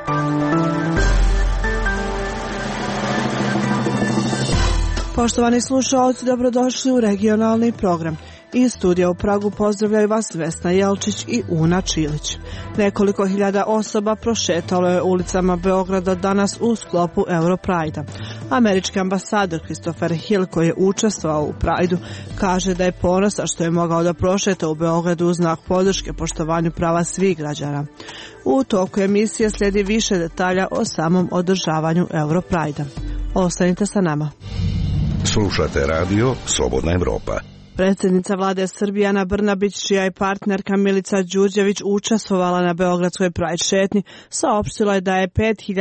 Poštovani slušalci, dobrodošli u regionalni program. Iz studija u Pragu pozdravljaju vas Vesna Jelčić i Una Čilić. Nekoliko hiljada osoba prošetalo je ulicama Beograda danas u sklopu Europride-a. Američki ambasador Christopher Hill, koji je učestvovao u Pride-u, kaže da je ponosan što je mogao da prošeta u Beogradu u znak podrške poštovanju prava svih građana. U toku emisije slijedi više detalja o samom održavanju Europride-a. Ostanite sa nama. Slušate radio Slobodna Evropa. Predsjednica vlade Srbije Ana Brnabić, čija je partnerka Milica Đurđević učestvovala na beogradskoj Pride šetnji, saopštila je da je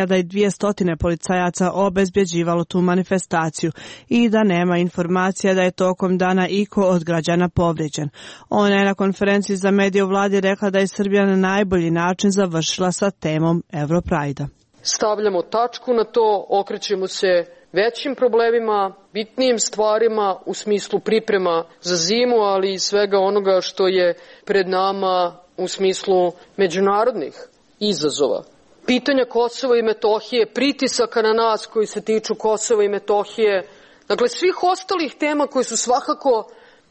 5200 policajaca obezbjeđivalo tu manifestaciju i da nema informacija da je tokom dana iko od građana povrijeđen. Ona je na konferenciji za medije u vladi rekla da je Srbija na najbolji način završila sa temom Europride-a. Stavljamo tačku na to, okrećemo se većim problemima, bitnijim stvarima u smislu priprema za zimu, ali i svega onoga što je pred nama u smislu međunarodnih izazova. Pitanja Kosova i Metohije, pritisaka na nas koji se tiču Kosova i Metohije, dakle svih ostalih tema koje su svakako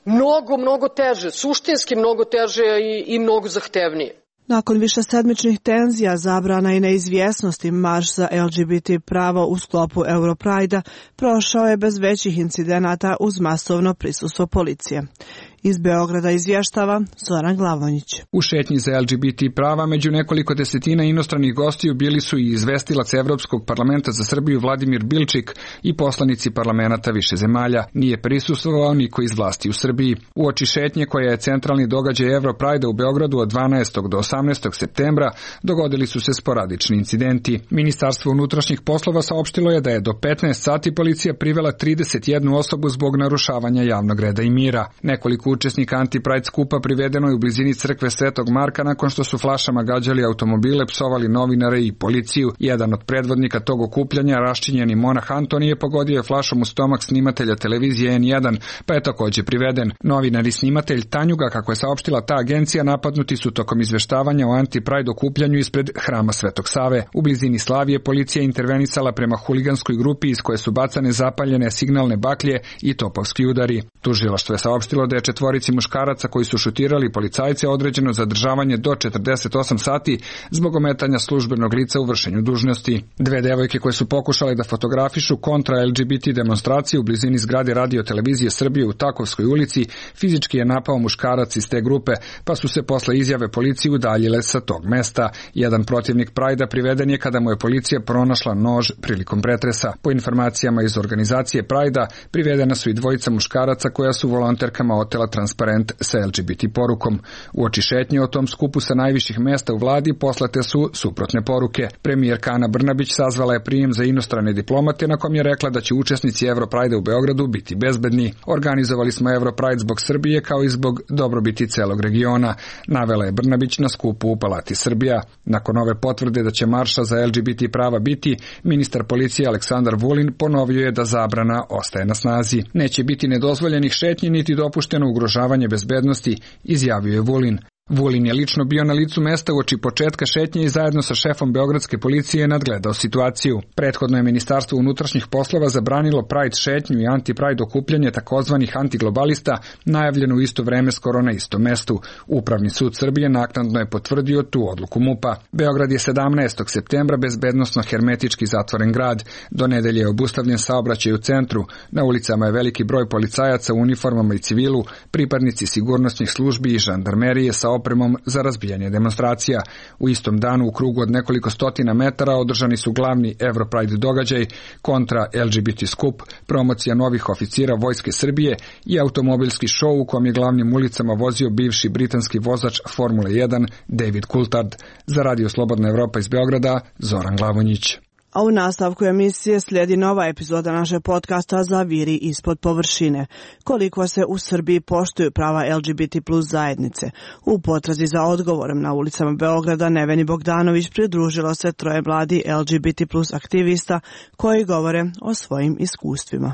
mnogo teže, suštinski mnogo teže i mnogo zahtevnije. Nakon višesedmičnih tenzija, zabrana i neizvjesnosti, marš za LGBT pravo u sklopu Europride-a prošao je bez većih incidenata uz masovno prisustvo policije. Iz Beograda izvještava Zoran Glavonjić. U šetnji za LGBT prava među nekoliko desetina inostranih gostiju bili su i izvestilac Evropskog parlamenta za Srbiju Vladimir Bilčik i poslanici parlamenta više zemalja. Nije prisustvovao niko iz vlasti u Srbiji. Uoči šetnje, koja je centralni događaj Europride-a u Beogradu od 12. do 18. septembra, dogodili su se sporadični incidenti. Ministarstvo unutrašnjih poslova saopštilo je da je do 15 sati policija privela 31 osobu zbog narušavanja javnog reda i mira. Nekoliko učesnika anti-Pride skupa privedeno je u blizini crkve Svetog Marka nakon što su flašama gađali automobile, psovali novinare i policiju. Jedan od predvodnika tog okupljanja, raščinjeni monah Antoni, je pogodio flašom u stomak snimatelja televizije N1, pa je također priveden. Novinar i snimatelj Tanjuga, kako je saopštila ta agencija, napadnuti su tokom izveštavanja o anti-Pride okupljanju ispred hrama Svetog Save. U blizini Slavije policija intervenisala prema huliganskoj grupi iz koje su bacane zapaljene signalne baklje i topovski udari. Tužilaštvo je saopštilo da je četvorici muškaraca koji su šutirali policajce određeno zadržavanje do 48 sati zbog ometanja službenog lica u vršenju dužnosti. Dve devojke koje su pokušale da fotografišu kontra LGBT demonstracije u blizini zgrade Radio Televizije Srbije u Takovskoj ulici fizički je napao muškarac iz te grupe, pa su se posle izjave policije udaljile sa tog mesta. Jedan protivnik Prajda priveden je kada mu je policija pronašla nož prilikom pretresa. Po informacijama iz organizacije Prajda privedena su i dvojica muškaraca koja su volonterkama otela transparent sa LGBT porukom. Uoči šetnje o tom skupu sa najviših mesta u vladi poslate su suprotne poruke. Premijerka Ana Brnabić sazvala je prijem za inostrane diplomate na kom je rekla da će učesnici Europride-a u Beogradu biti bezbedni. Organizovali smo Europride zbog Srbije kao i zbog dobrobiti celog regiona, navela je Brnabić na skupu u Palati Srbija. Nakon ove potvrde da će marša za LGBT prava biti, ministar policije Aleksandar Vulin ponovio je da zabrana ostaje na snazi. Neće biti nedozvoljenih šetnji niti dopušteno ugrožavanje bezbednosti, izjavio je Vulin. Vulin je lično bio na licu mesta uoči početka šetnje i zajedno sa šefom beogradske policije nadgledao situaciju. Prethodno je Ministarstvo unutrašnjih poslova zabranilo Pride šetnju i anti-Pride okupljanje takozvanih antiglobalista, najavljeno u isto vreme skoro na istom mestu. Upravni sud Srbije naknadno je potvrdio tu odluku MUP-a. Beograd je 17. septembra bezbednosno hermetički zatvoren grad. Do nedelje je obustavljen saobraćaj u centru. Na ulicama je veliki broj policajaca u uniformama i civilu, pripadnici sigurnosnih službi i žandarmerije sa opremom za razbijanje demonstracija. U istom danu u krugu od nekoliko stotina metara održani su glavni Europride događaj, kontra LGBT skup, promocija novih oficira Vojske Srbije i automobilski šou u kom je glavnim ulicama vozio bivši britanski vozač Formule 1 David Coulthard. Za Radio Slobodna Evropa iz Beograda, Zoran Glavonjić. A u nastavku emisije slijedi nova epizoda naše podcasta Zaviri ispod površine. Koliko se u Srbiji poštuju prava LGBT plus zajednice. U potrazi za odgovorom na ulicama Beograda Neveni Bogdanović pridružilo se troje mladi LGBT plus aktivista koji govore o svojim iskustvima.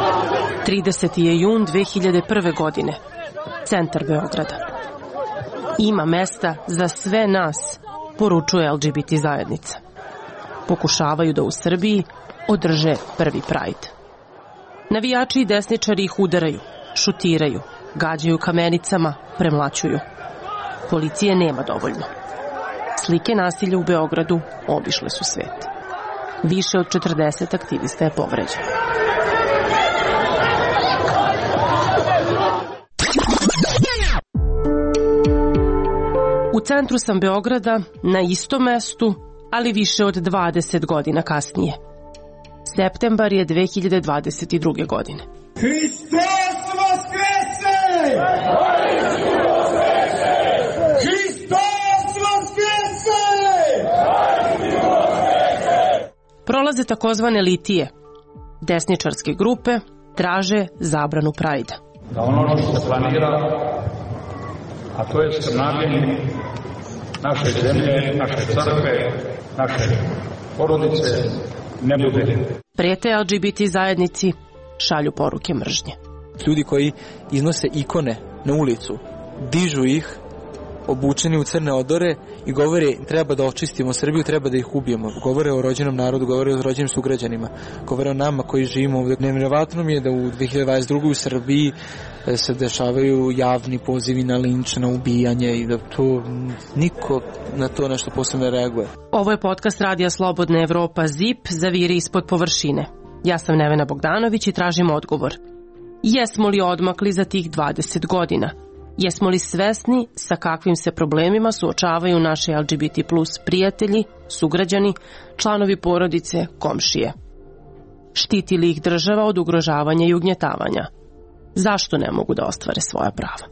30. je jun 2001. godine. Centar Beograda. Ima mesta za sve nas, poručuje LGBT zajednica. Pokušavaju da u Srbiji održe prvi Pride. Navijači i desničari ih udaraju, šutiraju, gađaju kamenicama, premlaćuju. Policije nema dovoljno. Slike nasilja u Beogradu obišle su svet. Više od 40 aktivista je povređeno. U centru sam Beograda, na istom mestu, ali više od 20 godina kasnije. Septembar je 2022. godine. Hristos vaskrese! Hristos vaskrese! Prolaze takozvane litije. Desničarske grupe traže zabranu Prajda. Da ono što se planira, a to je skrnavljenje naše zemlje, naše crkve, naše porodice, ne bude. Prete LGBT zajednici, šalju poruke mržnje. Ljudi koji iznose ikone na ulicu, dižu ih, obučeni u crne odore i govore treba da očistimo Srbiju, treba da ih ubijemo. Govore o rođenom narodu, govore o rođenim sugrađanima, govore o nama koji živimo ovdje. Nevjerovatno mi je da u 2022. u Srbiji se dešavaju javni pozivi na linč, na ubijanje i da to niko na to nešto posebno reaguje. Ovo je podcast Radija Slobodna Evropa ZIP, zaviri ispod površine. Ja sam Nevena Bogdanović i tražim odgovor. Jesmo li odmakli za tih 20 godina? Jesmo li svesni sa kakvim se problemima suočavaju naši LGBT plus prijatelji, sugrađani, članovi porodice, komšije? Štiti li ih država od ugrožavanja i ugnjetavanja? Zašto ne mogu da ostvare svoja prava?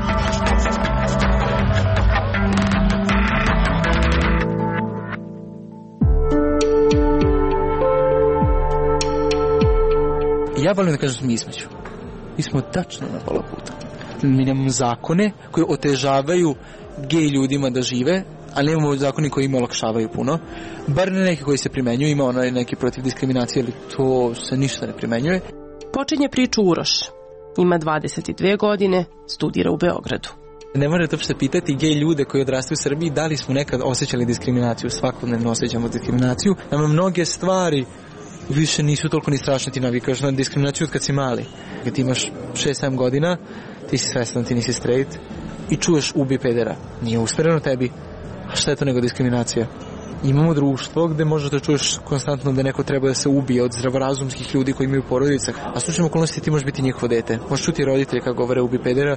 Ja volim da kažem da smo između. Mi smo tačno na pola puta. Mi nemamo zakone koji otežavaju gej ljudima da žive, ali nemamo zakoni koji im olakšavaju puno. Bar ne neki koji se primenjuju, ima onaj neki protiv diskriminacije, ali to se ništa ne primenjuje. Počinje priču Uroš. Ima 22 godine, studira u Beogradu. Ne morate uopšte pitati gej ljude koji odrastaju u Srbiji da li smo nekad osjećali diskriminaciju, svakodnevno osjećamo diskriminaciju. Nama mnoge stvari više nisu toliko ni strašne, ti navikaš na diskriminaciju od kad si mali. Kad ti imaš 6-7 godina, ti si svestan, ti nisi straight i čuješ ubi pedera. Nije usmereno tebi. A šta je to nego diskriminacija? Imamo društvo gde možeš da čuješ konstantno da neko treba da se ubije od zdravorazumskih ljudi koji imaju porodice. A slučajno okolnosti ti možeš biti njihovo dete. Možeš čuti roditelje kako govore ubi pedera,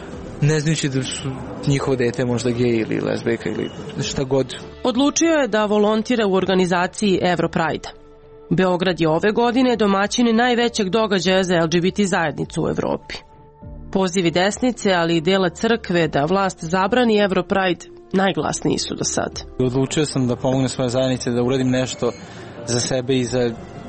ne znajući da su njihovo dete možda gej ili lezbijka ili šta god. Odlučio je da volontira u organizaciji Europride. Beograd je ove godine domaćin najvećeg događaja za LGBT zajednicu u Evropi. Pozivi desnice, ali i dela crkve da vlast zabrani Europride najglasniji su do sad. Odlučio sam da pomognem svoje zajednice, da uradim nešto za sebe i za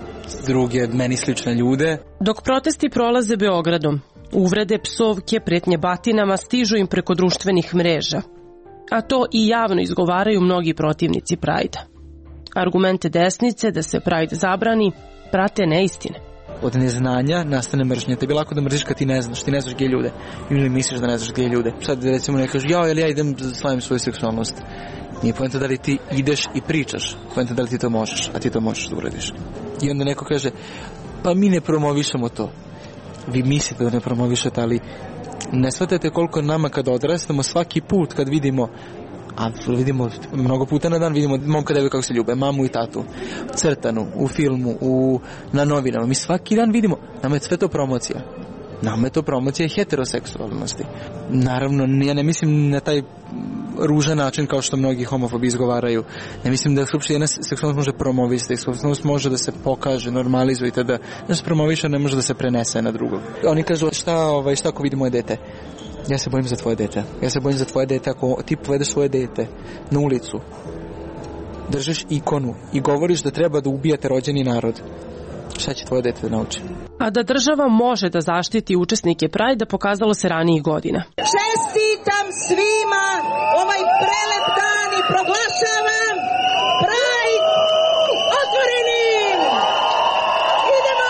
druge meni slične ljude. Dok protesti prolaze Beogradom, uvrede, psovke, pretnje batinama stižu im preko društvenih mreža. A to i javno izgovaraju mnogi protivnici Prajda. Argumente desnice da se Pride zabrani prate neistine. Od neznanja nastane mržnja. Tebi je lako da mrziš kad ti ne znaš gej ljude. Ili misliš da ne znaš gej ljude. Sad recimo ne kažeš, ja idem da slavim svoju seksualnost. Nije poenta da li ti ideš i pričaš. Poenta da li ti to možeš, a ti to možeš da uradiš. I onda neko kaže, pa mi ne promovišemo to. Vi mislite da ne promovišete, ali ne shvatate koliko nama kad odrastamo svaki put kad vidimo, a vidimo mnogo puta na dan, vidimo momka devojku kako se ljube, mamu i tatu, crtanu, u filmu, na novinama. Mi svaki dan vidimo, nama je sve to promocija. Nama je to promocija heteroseksualnosti. Naravno, ja ne mislim na taj ružan način kao što mnogi homofobi izgovaraju. Ne mislim da uopšte jedna seksualnost može promovisati, seksualnost može da se pokaže, normalizuje, da se promoviše, ne može da se prenese na drugog. Oni kažu, šta ako vidi moje dete? Ja se bojim za tvoje dete. Ja se bojim za tvoje dete ako ti povedeš svoje dete na ulicu, držiš ikonu i govoriš da treba da ubijate rođeni narod. Šta će tvoje dete da nauči? A da država može da zaštiti učesnike Prajda pokazalo se ranijih godina. Čestitam svima ovaj prelep dan i proglašavam Pride otvorenim! Idemo!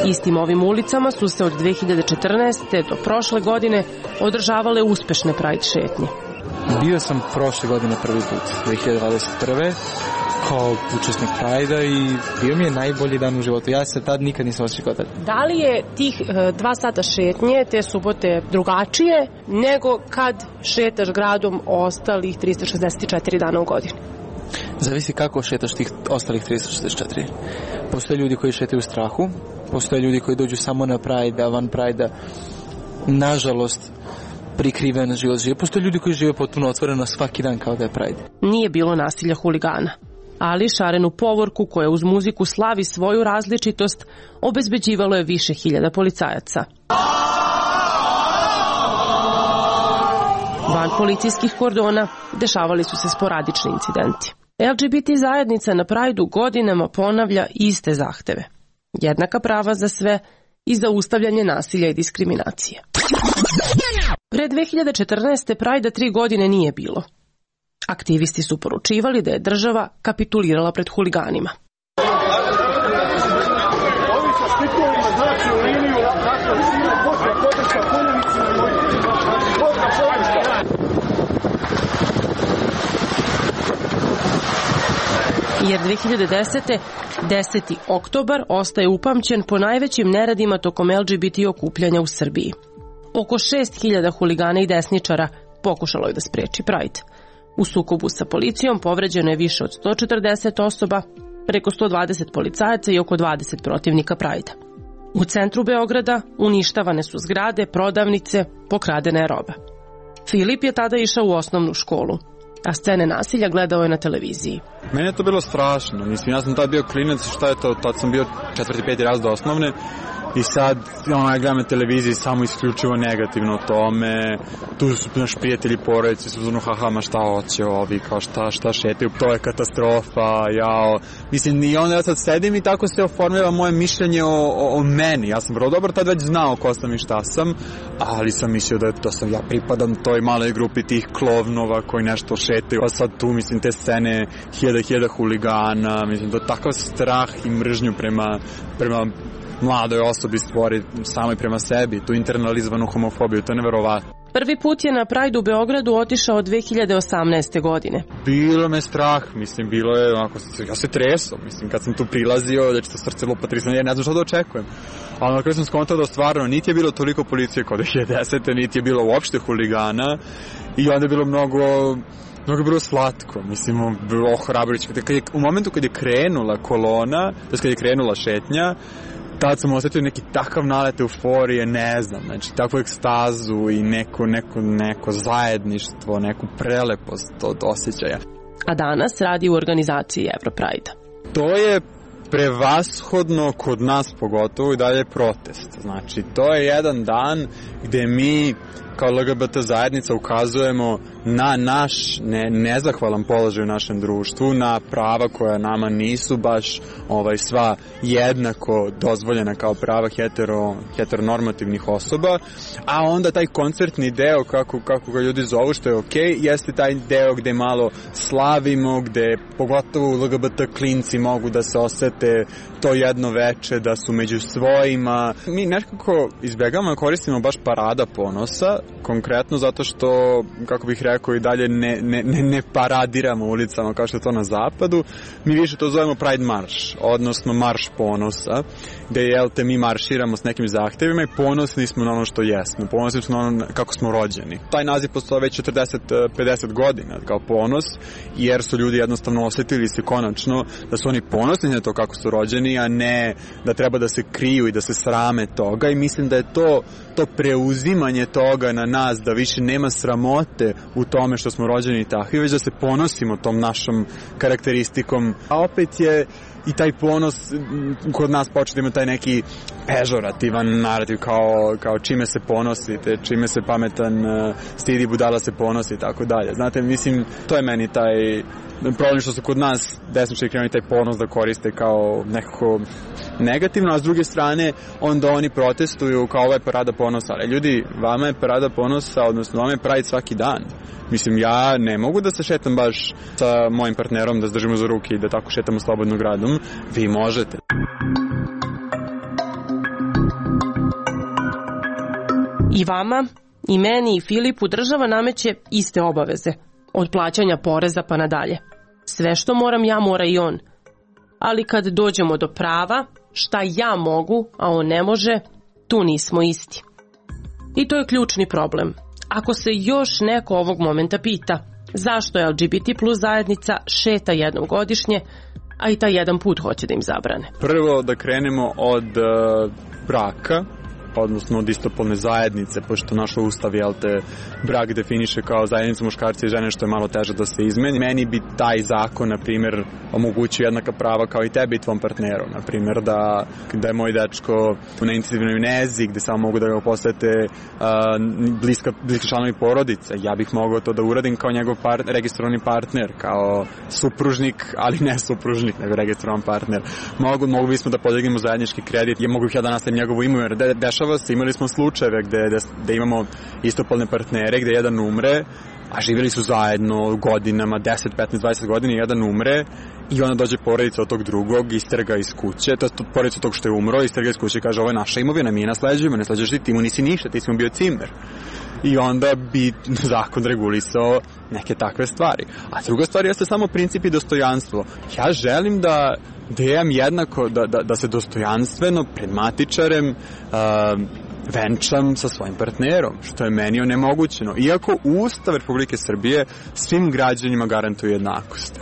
Istim ovim ulicama su se od 2014. do prošle godine održavale uspešne Pride šetnje. Bio sam prošle godine prvi put, 2021. kao učesnik Pride-a i bio mi je najbolji dan u životu. Ja se tad nikad nisam osjećao tad. Da li je tih 2 sata šetnje te subote drugačije nego kad šetaš gradom ostalih 364 dana u godini? Zavisi kako šetaš tih ostalih 364. Postoje ljudi koji šetaju u strahu, postoje ljudi koji dođu samo na Pride-a, van Pride-a. Nažalost, prikriven život žive. Postoje ljudi koji žive potpuno otvoreno svaki dan kao da je Pride. Nije bilo nasilja huligana, ali šarenu povorku koja uz muziku slavi svoju različitost obezbeđivalo je više hiljada policajaca. Van policijskih kordona dešavali su se sporadični incidenti. LGBT zajednica na Pride-u godinama ponavlja iste zahteve. Jednaka prava za sve i zaustavljanje nasilja i diskriminacije. Pre 2014. Pride-a 3 godine nije bilo. Aktivisti su poručivali da je država kapitulirala pred huliganima. Jer 2010. 10. oktobar ostaje upamćen po najvećim neradima tokom LGBT okupljanja u Srbiji. Oko 6.000 huligana i desničara pokušalo je da spreči Pride. U sukobu sa policijom povređeno je više od 140 osoba, preko 120 policajaca i oko 20 protivnika Pride-a. U centru Beograda uništavane su zgrade, prodavnice, pokradena je roba. Filip je tada išao u osnovnu školu, a scene nasilja gledao je na televiziji. Meni je to bilo strašno. Mislim, ja sam tad bio klinac, šta je to, tad sam bio 4. 5. razred osnovne i sad ja gledam na televiziji samo isključivo negativno o tome. Tu su naši prijatelji, porodice, su zonu haha, ma šta hoće ovi, kao šta šetaju, to je katastrofa, jao. Mislim, i onda ja sad sedim i tako se oformljava moje mišljenje o meni. Ja sam vrlo dobro tad već znao ko sam i šta sam, ali sam mislio da sam ja pripadam toj maloj grupi tih klovnova koji nešto šetaju. A sad tu, mislim, te scene hiljada huligana, mislim, da takav strah i mržnju prema mladoj osobi stvori samoj prema sebi, tu internalizovanu homofobiju, to je neverovatno. Prvi put je na Pride u Beogradu otišao 2018. godine. Bilo me strah, mislim, bilo je onako, ja se tresao, mislim, kad sam tu prilazio, da će to srce lupati, ja ne znam što da očekujem. Ali na kraju sam skontao da stvarno niti je bilo toliko policije kao 2010. niti je bilo uopšte huligana i onda je bilo mnogo bilo slatko, mislim, bilo ohrabrujuće. U momentu kad je krenula kolona, to je kad je krenula šetnja, tad sam osjetio neki takav nalet euforije, ne znam, znači takvu ekstazu i neko zajedništvo, neku prelepost od osjećaja. A danas radi u organizaciji Europride. To je prevashodno kod nas pogotovo i dalje protest. Znači, to je jedan dan gde mi kao LGBT zajednica ukazujemo na naš nezahvalan položaj u našem društvu, na prava koja nama nisu baš sva jednako dozvoljena kao prava heteronormativnih osoba, a onda taj koncertni deo, kako ga ljudi zovu, što je okej, jeste taj deo gde malo slavimo, gde pogotovo LGBT klinci mogu da se osete to jedno veče, da su među svojima. Mi nekako izbjegamo da koristimo baš parada ponosa, konkretno zato što, kako bih rekao, i dalje ne paradiramo ulicama kao što je to na zapadu. Mi više to zovemo Pride Marš, odnosno Marš ponosa, gde mi marširamo s nekim zahtevima i ponosni smo na ono što jesmo, ponosni smo na ono kako smo rođeni. Taj naziv postoje već 40-50 godina kao ponos, jer su ljudi jednostavno osjetili se konačno da su oni ponosni na to kako su rođeni, a ne da treba da se kriju i da se srame toga, i mislim da je to preuzimanje toga na nas, da više nema sramote u tome što smo rođeni takvi, već da se ponosimo tom našom karakteristikom. A opet je i taj ponos kod nas počeo da ima taj neki pežorativan narativ, kao čime se ponosite, čime se pametan stidi, budala se ponosi i tako dalje. Znate, mislim, to je meni taj problem što su kod nas desničari krenuli taj ponos da koriste kao nekako negativno, a s druge strane onda oni protestuju kao ovo je parada ponosa. Ali ljudi, vama je parada ponosa, odnosno vama je Pride svaki dan. Mislim, ja ne mogu da se šetam baš sa mojim partnerom, da se držimo za ruke i da tako šetamo slobodno gradom. Vi možete. I vama, i meni, i Filipu država nameće iste obaveze, od plaćanja poreza pa nadalje. Sve što moram ja, mora i on. Ali kad dođemo do prava, šta ja mogu, a on ne može, tu nismo isti. I to je ključni problem. Ako se još neko ovog momenta pita zašto LGBT plus zajednica šeta jednom godišnje, a i taj jedan put hoće da im zabrane. Prvo da krenemo od braka, odnosno od istopolne zajednice, pošto naš ustav, brak definiše kao zajednicu muškarci i žene, što je malo teže da se izmeni. Meni bi taj zakon, na primjer, omogućio jednaka prava kao i tebi i tvom partneru. Na primjer, da je moj dečko na intenzivnoj nezi, gde samo mogu da ga posete bliski članovi porodice. Ja bih mogao to da uradim kao njegov registrovani partner, kao supružnik, ali ne supružnik, nego registrovan partner. Mogu bismo da podignemo zajednički kredit, mogu bih ja da nastavim njegovo ime, jer imali smo slučajeve gde imamo istopolne partnere, gde jedan umre, a živjeli su zajedno godinama, 10, 15, 20 godina, jedan umre i onda dođe porodica od tog drugog, isterga iz kuće, to je porodica od tog što je umro, isterga iz kuće i kaže, ovo je naša imovina, mi je nasleđujemo, ne sleđuješ ti mu nisi ništa, ti si mu bio cimer. I onda bi zakon regulisao neke takve stvari. A druga stvar jeste samo princip i dostojanstvo. Ja želim da imam jednako, da se dostojanstveno pred matičarem venčam sa svojim partnerom, što je meni onemogućeno. Iako Ustav Republike Srbije svim građanima garantuje jednakost.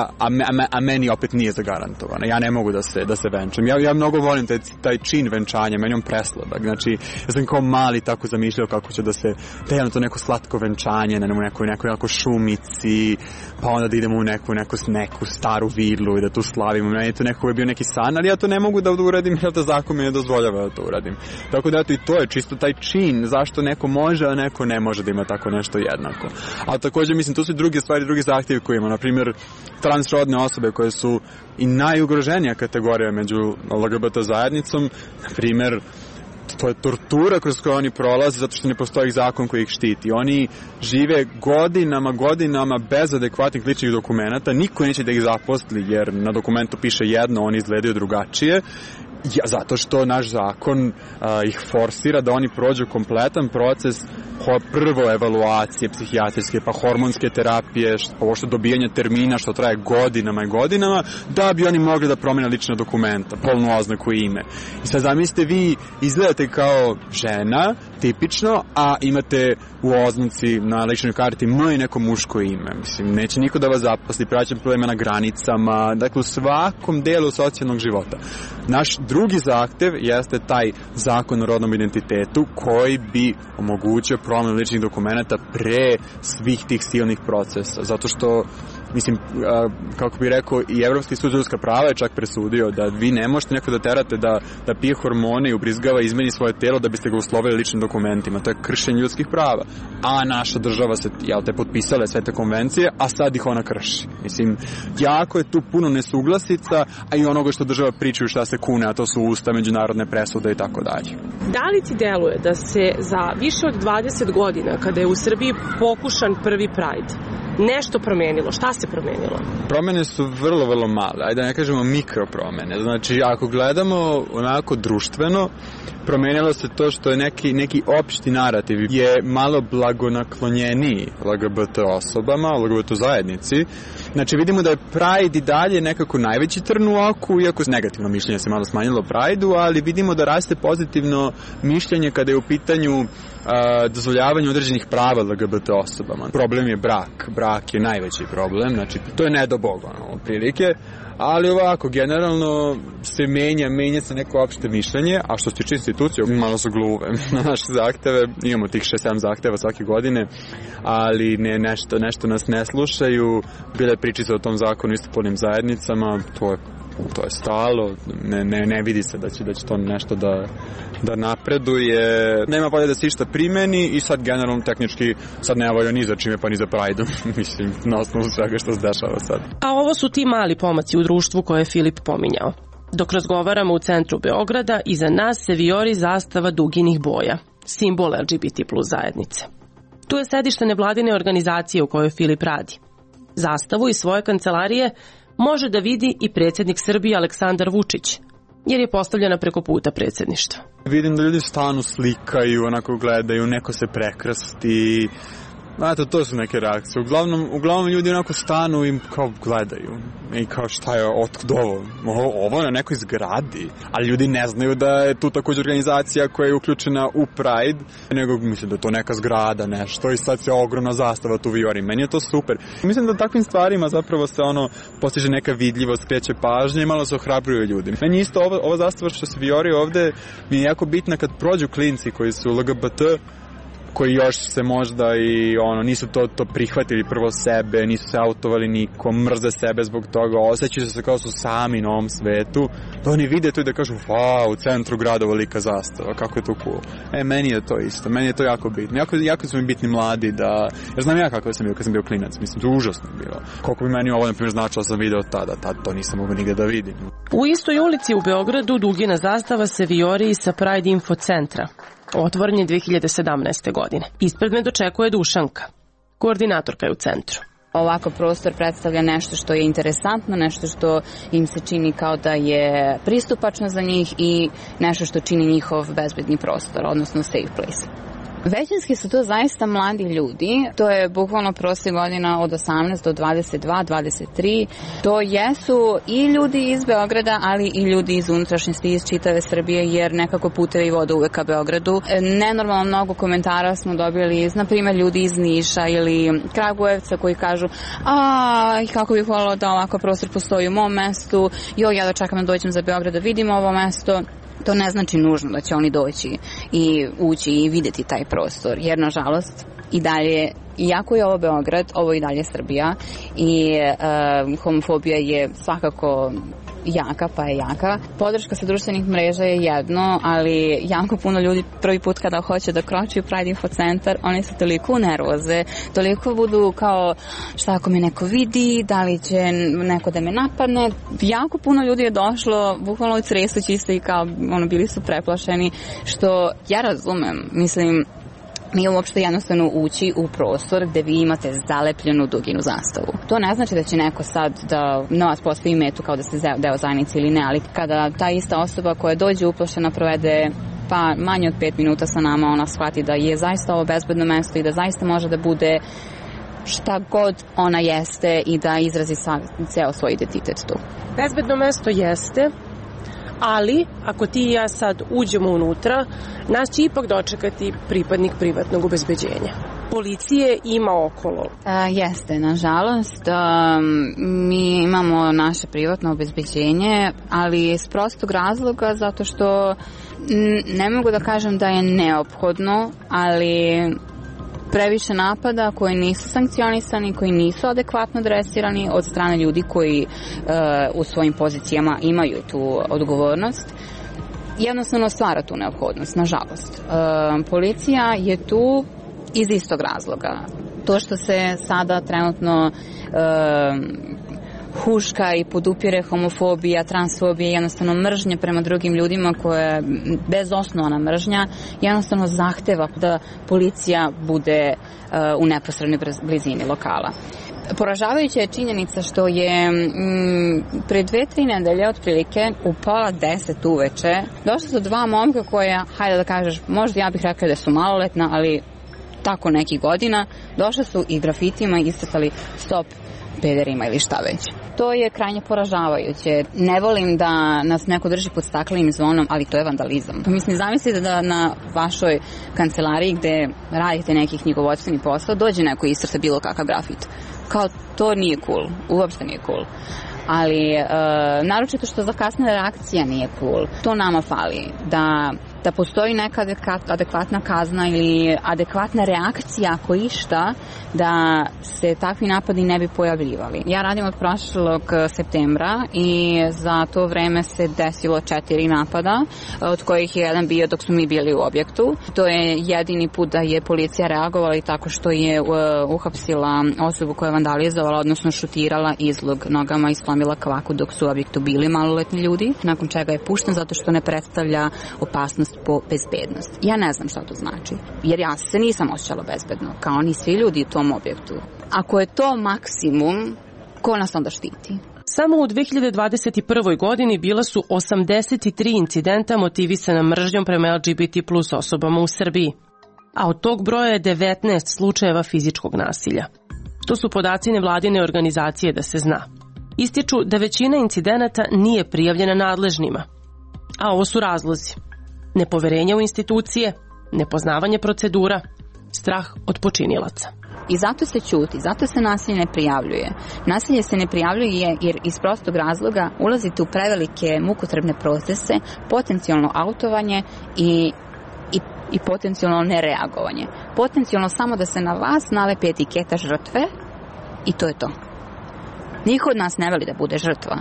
A meni opet nije zagarantovano. Ja ne mogu da se venčam. Ja mnogo volim taj čin venčanja, meni on presladak. Znači, ja sam kao mali tako zamišljao kako će da je to neko slatko venčanje, na nekoj šumici, pa onda da idemo u neku staru vilu i da tu slavimo. Meni je to nekako bio neki san, ali ja to ne mogu da uradim jer to zakon mi ne dozvoljava da to uradim. Tako da i to je čisto taj čin, zašto neko može, a neko ne može da ima tako nešto jednako. A također, mislim, tu su druge stvari, drugi zahtjevi koji ima. Na primjer, transrodne osobe koje su i najugroženija kategorija među LGBT zajednicom. Na primjer, to je tortura kroz koju oni prolaze zato što ne postoji zakon koji ih štiti. Oni žive godinama bez adekvatnih ličnih dokumenata, niko neće da ih zaposli jer na dokumentu piše jedno, oni izgledaju drugačije. Zato što naš zakon ih forsira da oni prođu kompletan proces prvo evaluacije psihijatrijske, pa hormonske terapije, ovo što dobijanje termina što traje godinama i godinama, da bi oni mogli da promene lična dokumenta, polnu oznaku i ime. I sad zamislite, vi izgledate kao žena, tipično, a imate u oznaci na ličnoj karti i neko muško ime. Mislim, neće niko da vas zaposli, praćen problema na granicama, dakle u svakom delu socijalnog života. Naš drugi zahtev jeste taj zakon o rodnom identitetu koji bi omogućio promenu ličnih dokumenta pre svih tih silnih procesa. Zato što, mislim, kako bih rekao, i Evropski sud za ljudska prava je čak presudio da vi ne možete neko da terate da pije hormone i ubrizgava, izmeni svoje telo da biste ga uslovili ličnim dokumentima. To je kršenje ljudskih prava. A naša država se, potpisala sve te konvencije, a sad ih ona krši. Mislim, jako je tu puno nesuglasica, a i onoga što država pričaju šta se kune, a to su usta, međunarodne presude i tako dalje. Da li ti deluje da se za više od 20 godina, kada je u Srbiji pokušan prvi Pride, nešto promenilo? Šta se promenilo? Promene su vrlo, vrlo male. Ajde da ne kažemo mikropromene. Znači, ako gledamo onako društveno, promenilo se to što je neki opšti narativ je malo blagonaklonjeniji LGBT osobama, LGBT zajednici. Znači, vidimo da je Pride i dalje nekako najveći trn u oku, iako negativno mišljenje se malo smanjilo Pride-u, ali vidimo da raste pozitivno mišljenje kada je u pitanju dozvoljavanje određenih prava LGBT osobama. Problem je brak. Brak je najveći problem, znači to je ne do Boga, prilike, ali ovako, generalno se menja se neko opšte mišljenje, a što se tiče institucije, malo su gluve na naše zahteve, imamo tih 6-7 zahteva svake godine, ali nešto nas ne slušaju, bile pričice o tom zakonu istopolnim zajednicama, to je stalo, ne vidi se da će to nešto da napreduje, nema volje da se išta primeni i sad generalno tehnički sad nema volja ni za čime pa ni za Pride-om, mislim, na osnovu svega što se dešava sad. A ovo su ti mali pomaci u društvu koje je Filip pominjao. Dok razgovaramo u centru Beograda, iza nas se vijori zastava duginih boja, simbol LGBT plus zajednice. Tu je sedište nevladine organizacije u kojoj Filip radi. Zastavu iz svoje kancelarije može da vidi i predsjednik Srbije Aleksandar Vučić. jer je postavljena preko puta predsjedništva. Vidim da ljudi stanu, slikaju, onako gledaju, neko se prekrsti. Eto, to su neke reakcije. Uglavnom ljudi onako stanu i kao gledaju. I kao šta je, otkud ovo? Ovo na nekoj zgradi. Ali ljudi ne znaju da je tu također organizacija koja je uključena u Pride, nego mislim da je to neka zgrada, nešto, i sad se ogromna zastava tu vijori. Meni je to super. Mislim da takvim stvarima zapravo se postiže neka vidljivost, skreće pažnje i malo se ohrabruju ljudi. Meni isto ova zastava što se vijori ovde mi je jako bitna kad prođu klinci koji su LGBT, koji još se možda i nisu to prihvatili prvo sebe, nisu se autovali nikom, mrze sebe zbog toga, osjećaju se kao su sami na ovom svetu, da oni vide to i da kažu, u centru grada velika zastava, kako je to cool. Meni je to isto, meni je to jako bitno. Jako su mi bitni mladi, jer znam ja kako sam bio kad sam bio klinac, mislim, to je užasno bilo. Koliko bi meni ovo, na primjer, značilo sam video tada to nisam mogao nigde da vidim. U istoj ulici u Beogradu dugina zastava se vijori sa Pride Info centra. Otvoren je 2017. godine. Ispred me dočekuje Dušanka, koordinatorka je u centru. Ovakav prostor predstavlja nešto što je interesantno, nešto što im se čini kao da je pristupačno za njih i nešto što čini njihov bezbedni prostor, odnosno safe place. Većinski su to zaista mladi ljudi, to je bukvalno prosjek godina od 18 do 22, 23. To jesu i ljudi iz Beograda, ali i ljudi iz unutrašnjosti, iz čitave Srbije, jer nekako putevi vode uvek ka Beogradu. Nenormalno mnogo komentara smo dobili, na primjer, ljudi iz Niša ili Kragujevca koji kažu kako bih voljela da ovakav prostor postoji u mom mestu, ja da čekam da dođem za Beograd da vidim ovo mesto. To ne znači nužno da će oni doći i ući i videti taj prostor, jer nažalost i dalje, iako je ovo Beograd, ovo i dalje Srbija i homofobija je svakako jaka, pa je jaka. Podrška sa društvenih mreža je jedno, ali jako puno ljudi prvi put kada hoće da kroči u Pride Info centar, oni su toliko nervoze, toliko budu kao šta ako me neko vidi, da li će neko da me napadne. Jako puno ljudi je došlo, bukvalno tresući se i kao bili su preplašeni, što ja razumem, mislim, nije uopšte jednostavno ući u prostor gde vi imate zalepljenu duginu zastavu. To ne znači da će neko sad da na vas postavi metu kao da ste deo zajednice ili ne, ali kada ta ista osoba koja dođe uplašena provede manje od 5 minuta sa nama, ona shvati da je zaista ovo bezbedno mesto i da zaista može da bude šta god ona jeste i da izrazi ceo svoj identitet tu. Bezbedno mesto jeste, ali ako ti i ja sad uđemo unutra, nas će ipak dočekati pripadnik privatnog obezbeđenja. Policije ima okolo. Jeste, nažalost. Mi imamo naše privatno obezbeđenje, ali iz prostog razloga zato što ne mogu da kažem da je neophodno, ali previše napada koji nisu sankcionisani, koji nisu adekvatno dresirani od strane ljudi koji u svojim pozicijama imaju tu odgovornost, jednostavno stvara tu neophodnost, nažalost. Policija je tu iz istog razloga. To što se sada trenutno huška i podupire homofobija, transfobija, jednostavno mržnja prema drugim ljudima koja je bezosnovana mržnja, jednostavno zahteva da policija bude u neposrednoj blizini lokala. Poražavajuća je činjenica što je pre 2-3 nedelje otprilike u 9:30 uveče došli su 2 momka koja, hajde da kažeš, možda ja bih rekla da su maloletna, ali tako nekih godina, došli su i grafitima iscrtali stop pederima ili šta već. To je krajnje poražavajuće. Ne volim da nas neko drži pod staklenim zvonom, ali to je vandalizam. Mislim, zamislite da na vašoj kancelariji gde radite neki knjigovodstveni posao dođe neko i iscrta bilo kakav grafit. Kao, to nije cool. Uopšte nije cool. Ali naročito što zakasnila reakcija nije cool. To nama fali. Da postoji neka adekvatna kazna ili adekvatna reakcija ako išta, da se takvi napadi ne bi pojavljivali. Ja radim od prošlog septembra i za to vreme se desilo 4 napada, od kojih je jedan bio dok smo mi bili u objektu. To je jedini put da je policija reagovala i tako što je uhapsila osobu koja je vandalizovala, odnosno šutirala izlog nogama i slomila kvaku dok su u objektu bili maloletni ljudi, nakon čega je pušten zato što ne predstavlja opasnost po bezbednost. Ja ne znam šta to znači, jer ja se nisam osjećala bezbedno, kao ni svi ljudi u tom objektu. Ako je to maksimum, ko nas onda štiti? Samo u 2021. godini bila su 83 incidenta motivisana mržnjom prema LGBT plus osobama u Srbiji, a od tog broja je 19 slučajeva fizičkog nasilja. To su podaci nevladine organizacije, da se zna. Ističu da većina incidenata nije prijavljena nadležnima. A ovo su razlozi: nepoverenje u institucije, nepoznavanje procedura, strah od počinilaca. I zato se ćuti, zato se nasilje ne prijavljuje. Nasilje se ne prijavljuje jer iz prostog razloga ulazite u prevelike mukotrebne procese, potencijalno autovanje i potencijalno nereagovanje. Potencijalno samo da se na vas nalepi etiketa žrtve i to je to. Niko od nas ne veli da bude žrtva.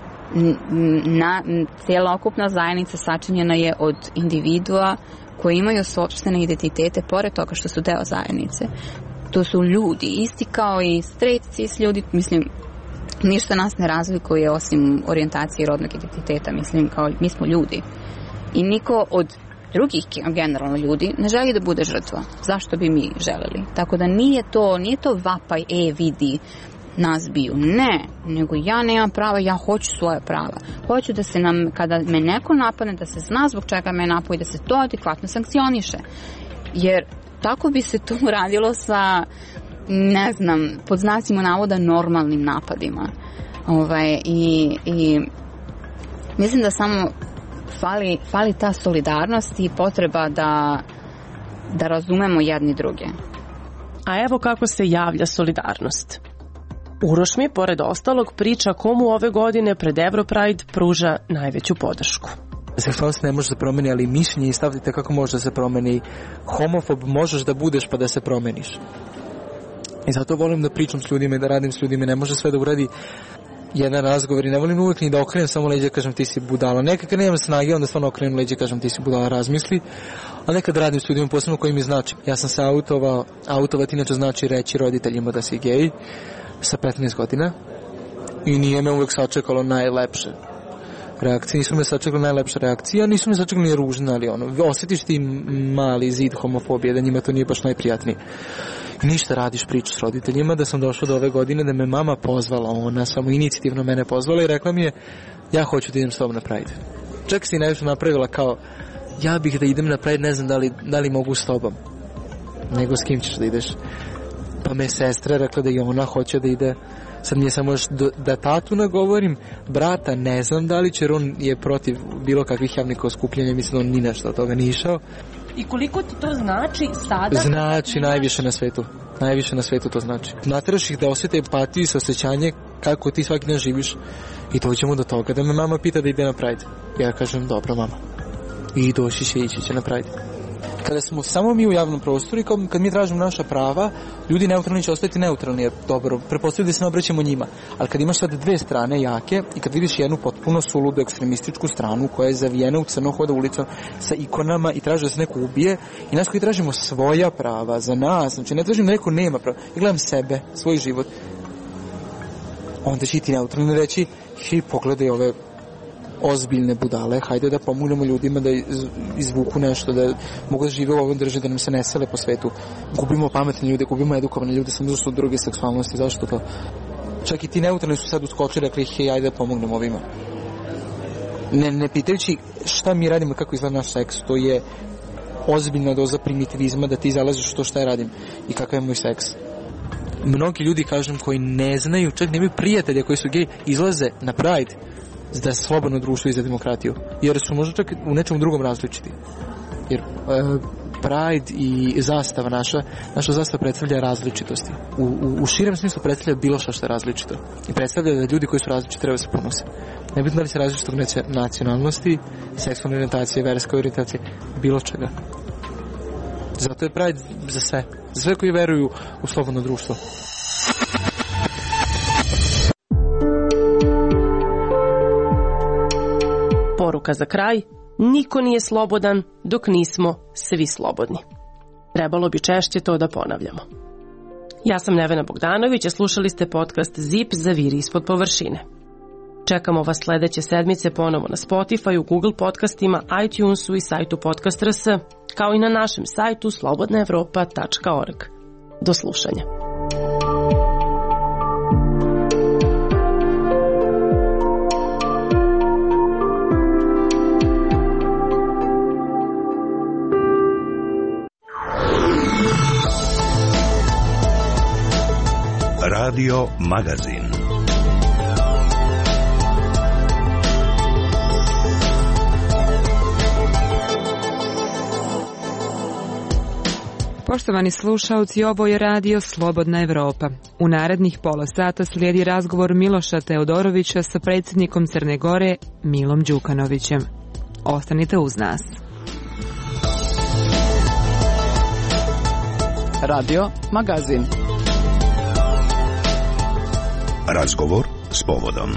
Celokupna zajednica sačinjena je od individua koji imaju sopstvene identitete pored toga što su deo zajednice. To su ljudi, isti kao i straight cis ljudi, mislim, ništa nas ne razlikuje osim orijentacije rodnog identiteta, mislim, kao mi smo ljudi. I niko od drugih generalno ljudi ne želi da bude žrtva. Zašto bi mi želeli? Tako da nije to vapaj, vidi, nas biju. Ne, nego ja nemam prava, ja hoću svoje prava. Hoću da se kada me neko napadne, da se zna zbog čega me napao i da se to adekvatno sankcioniše. Jer tako bi se to uradilo sa, ne znam, pod znacima navoda normalnim napadima. I mislim da samo fali ta solidarnost i potreba da razumemo jedni druge. A evo kako se javlja solidarnost. Uroš mi, pored ostalog, priča komu ove godine pred Europride pruža najveću podršku. Seksualnost ne može da promeni, ali mišljenje i stavite kako može da se promeni. Homofob možeš da budeš pa da se promeniš. I zato volim da pričam s ljudima i da radim s ljudima. Ne može sve da uradi jedan razgovor i ne volim uvijek ni da okrenem samo leđa, kažem ti si budala. Nekad kad nemam snage, onda stvarno okrenem leđa, kažem ti si budala, razmisli. A nekad radim s ljudima, posebno koji mi znači. Ja sam se autovao, autovati inače znači reći roditeljima da si gej sa 15 godina i nije me uvijek sačekalo najlepše reakcije, nisu me sačekali najlepša reakcija, nisu me sačekali ni ružne, ali osjetiš ti mali zid homofobije, da njima to nije baš najprijatnije. Ništa, radiš priču s roditeljima, da sam došla do ove godine, da me mama pozvala, ona samo inicijativno mene pozvala i rekla mi je, ja hoću da idem s tobom na Pride. Čak si najviše napravila kao, ja bih da idem na Pride, ne znam da li mogu s tobom, nego s kim ćeš da ideš. Pa me sestra rekla da i ona hoće da ide. Sad nije samo da tatu nagovorim, brata ne znam da li će, jer on je protiv bilo kakvih javnih skupljanja, mislim da on ni nešto od toga nije išao. I koliko ti to znači sada? Znači najviše na svetu. Najviše na svetu to znači. Nateraš ih da osjete empatiju i saosećanje kako ti svaki dan živiš. I dođemo do toga da me mama pita da ide na Pride. Ja kažem dobro mama. I ići će na Pride. Kada smo samo mi u javnom prostoru i kad mi tražimo naša prava, ljudi neutralni će ostati neutralni, jer dobro, pretpostavljaju da se ne obraćamo njima. Ali kad imaš sad dve strane jake i kad vidiš jednu potpuno suludu ekstremističku stranu koja je zavijena u crno, hoda ulicom sa ikonama i traži da se neko ubije, i nas koji tražimo svoja prava za nas, znači ne tražim da neko nema prava, ja gledam sebe, svoj život, onda će i ti neutralni reći, pogledaj ove ozbiljne budale, hajde da pomognemo ljudima da izvuku nešto, da mogu da žive u ovoj državi, da nam se ne sele po svetu. Gubimo pametne ljude, gubimo edukovane ljude, samo zato su druge seksualnosti, zašto to? Čak i ti neutralni su sad uskočili i rekli, hej, ajde da pomognemo ovima. Ne pitajući šta mi radimo, kako izgleda naš seks, to je ozbiljna doza primitivizma da ti zalaziš to šta ja radim i kakav je moj seks. Mnogi ljudi, kažem, koji ne znaju, čak nemaju prijatelja koji su gej, izlaze na Pride da je slobodno društvo i za demokratiju. Jer su možda čak u nečemu drugom različiti. Jer Pride i zastava naša zastava predstavlja različitosti. U širem smislu predstavlja bilo što je različito. I predstavlja da ljudi koji su različiti treba se ponose. Nebitno da li se različitog nacionalnosti, seksualne orijentacije, verske orijentacije, bilo čega. Zato je Pride za sve. Za sve koji veruju u slobodno društvo. Poruka za kraj: niko nije slobodan dok nismo svi slobodni. Trebalo bi češće to da ponavljamo. Ja sam Nevena Bogdanović, a slušali ste podcast ZIP Zaviri ispod površine. Čekamo vas sledeće sedmice ponovo na Spotify, u Google podcastima, iTunesu i sajtu Podcast.rs, kao i na našem sajtu slobodnaevropa.org. Do slušanja. Radio Magazin. Poštovani slušalci, ovo je radio Slobodna Evropa. U narednih pola sata slijedi razgovor Miloša Teodorovića sa predsjednikom Crne Gore Milom Đukanovićem. Ostanite uz nas. Radio Magazin. Razgovor s povodom.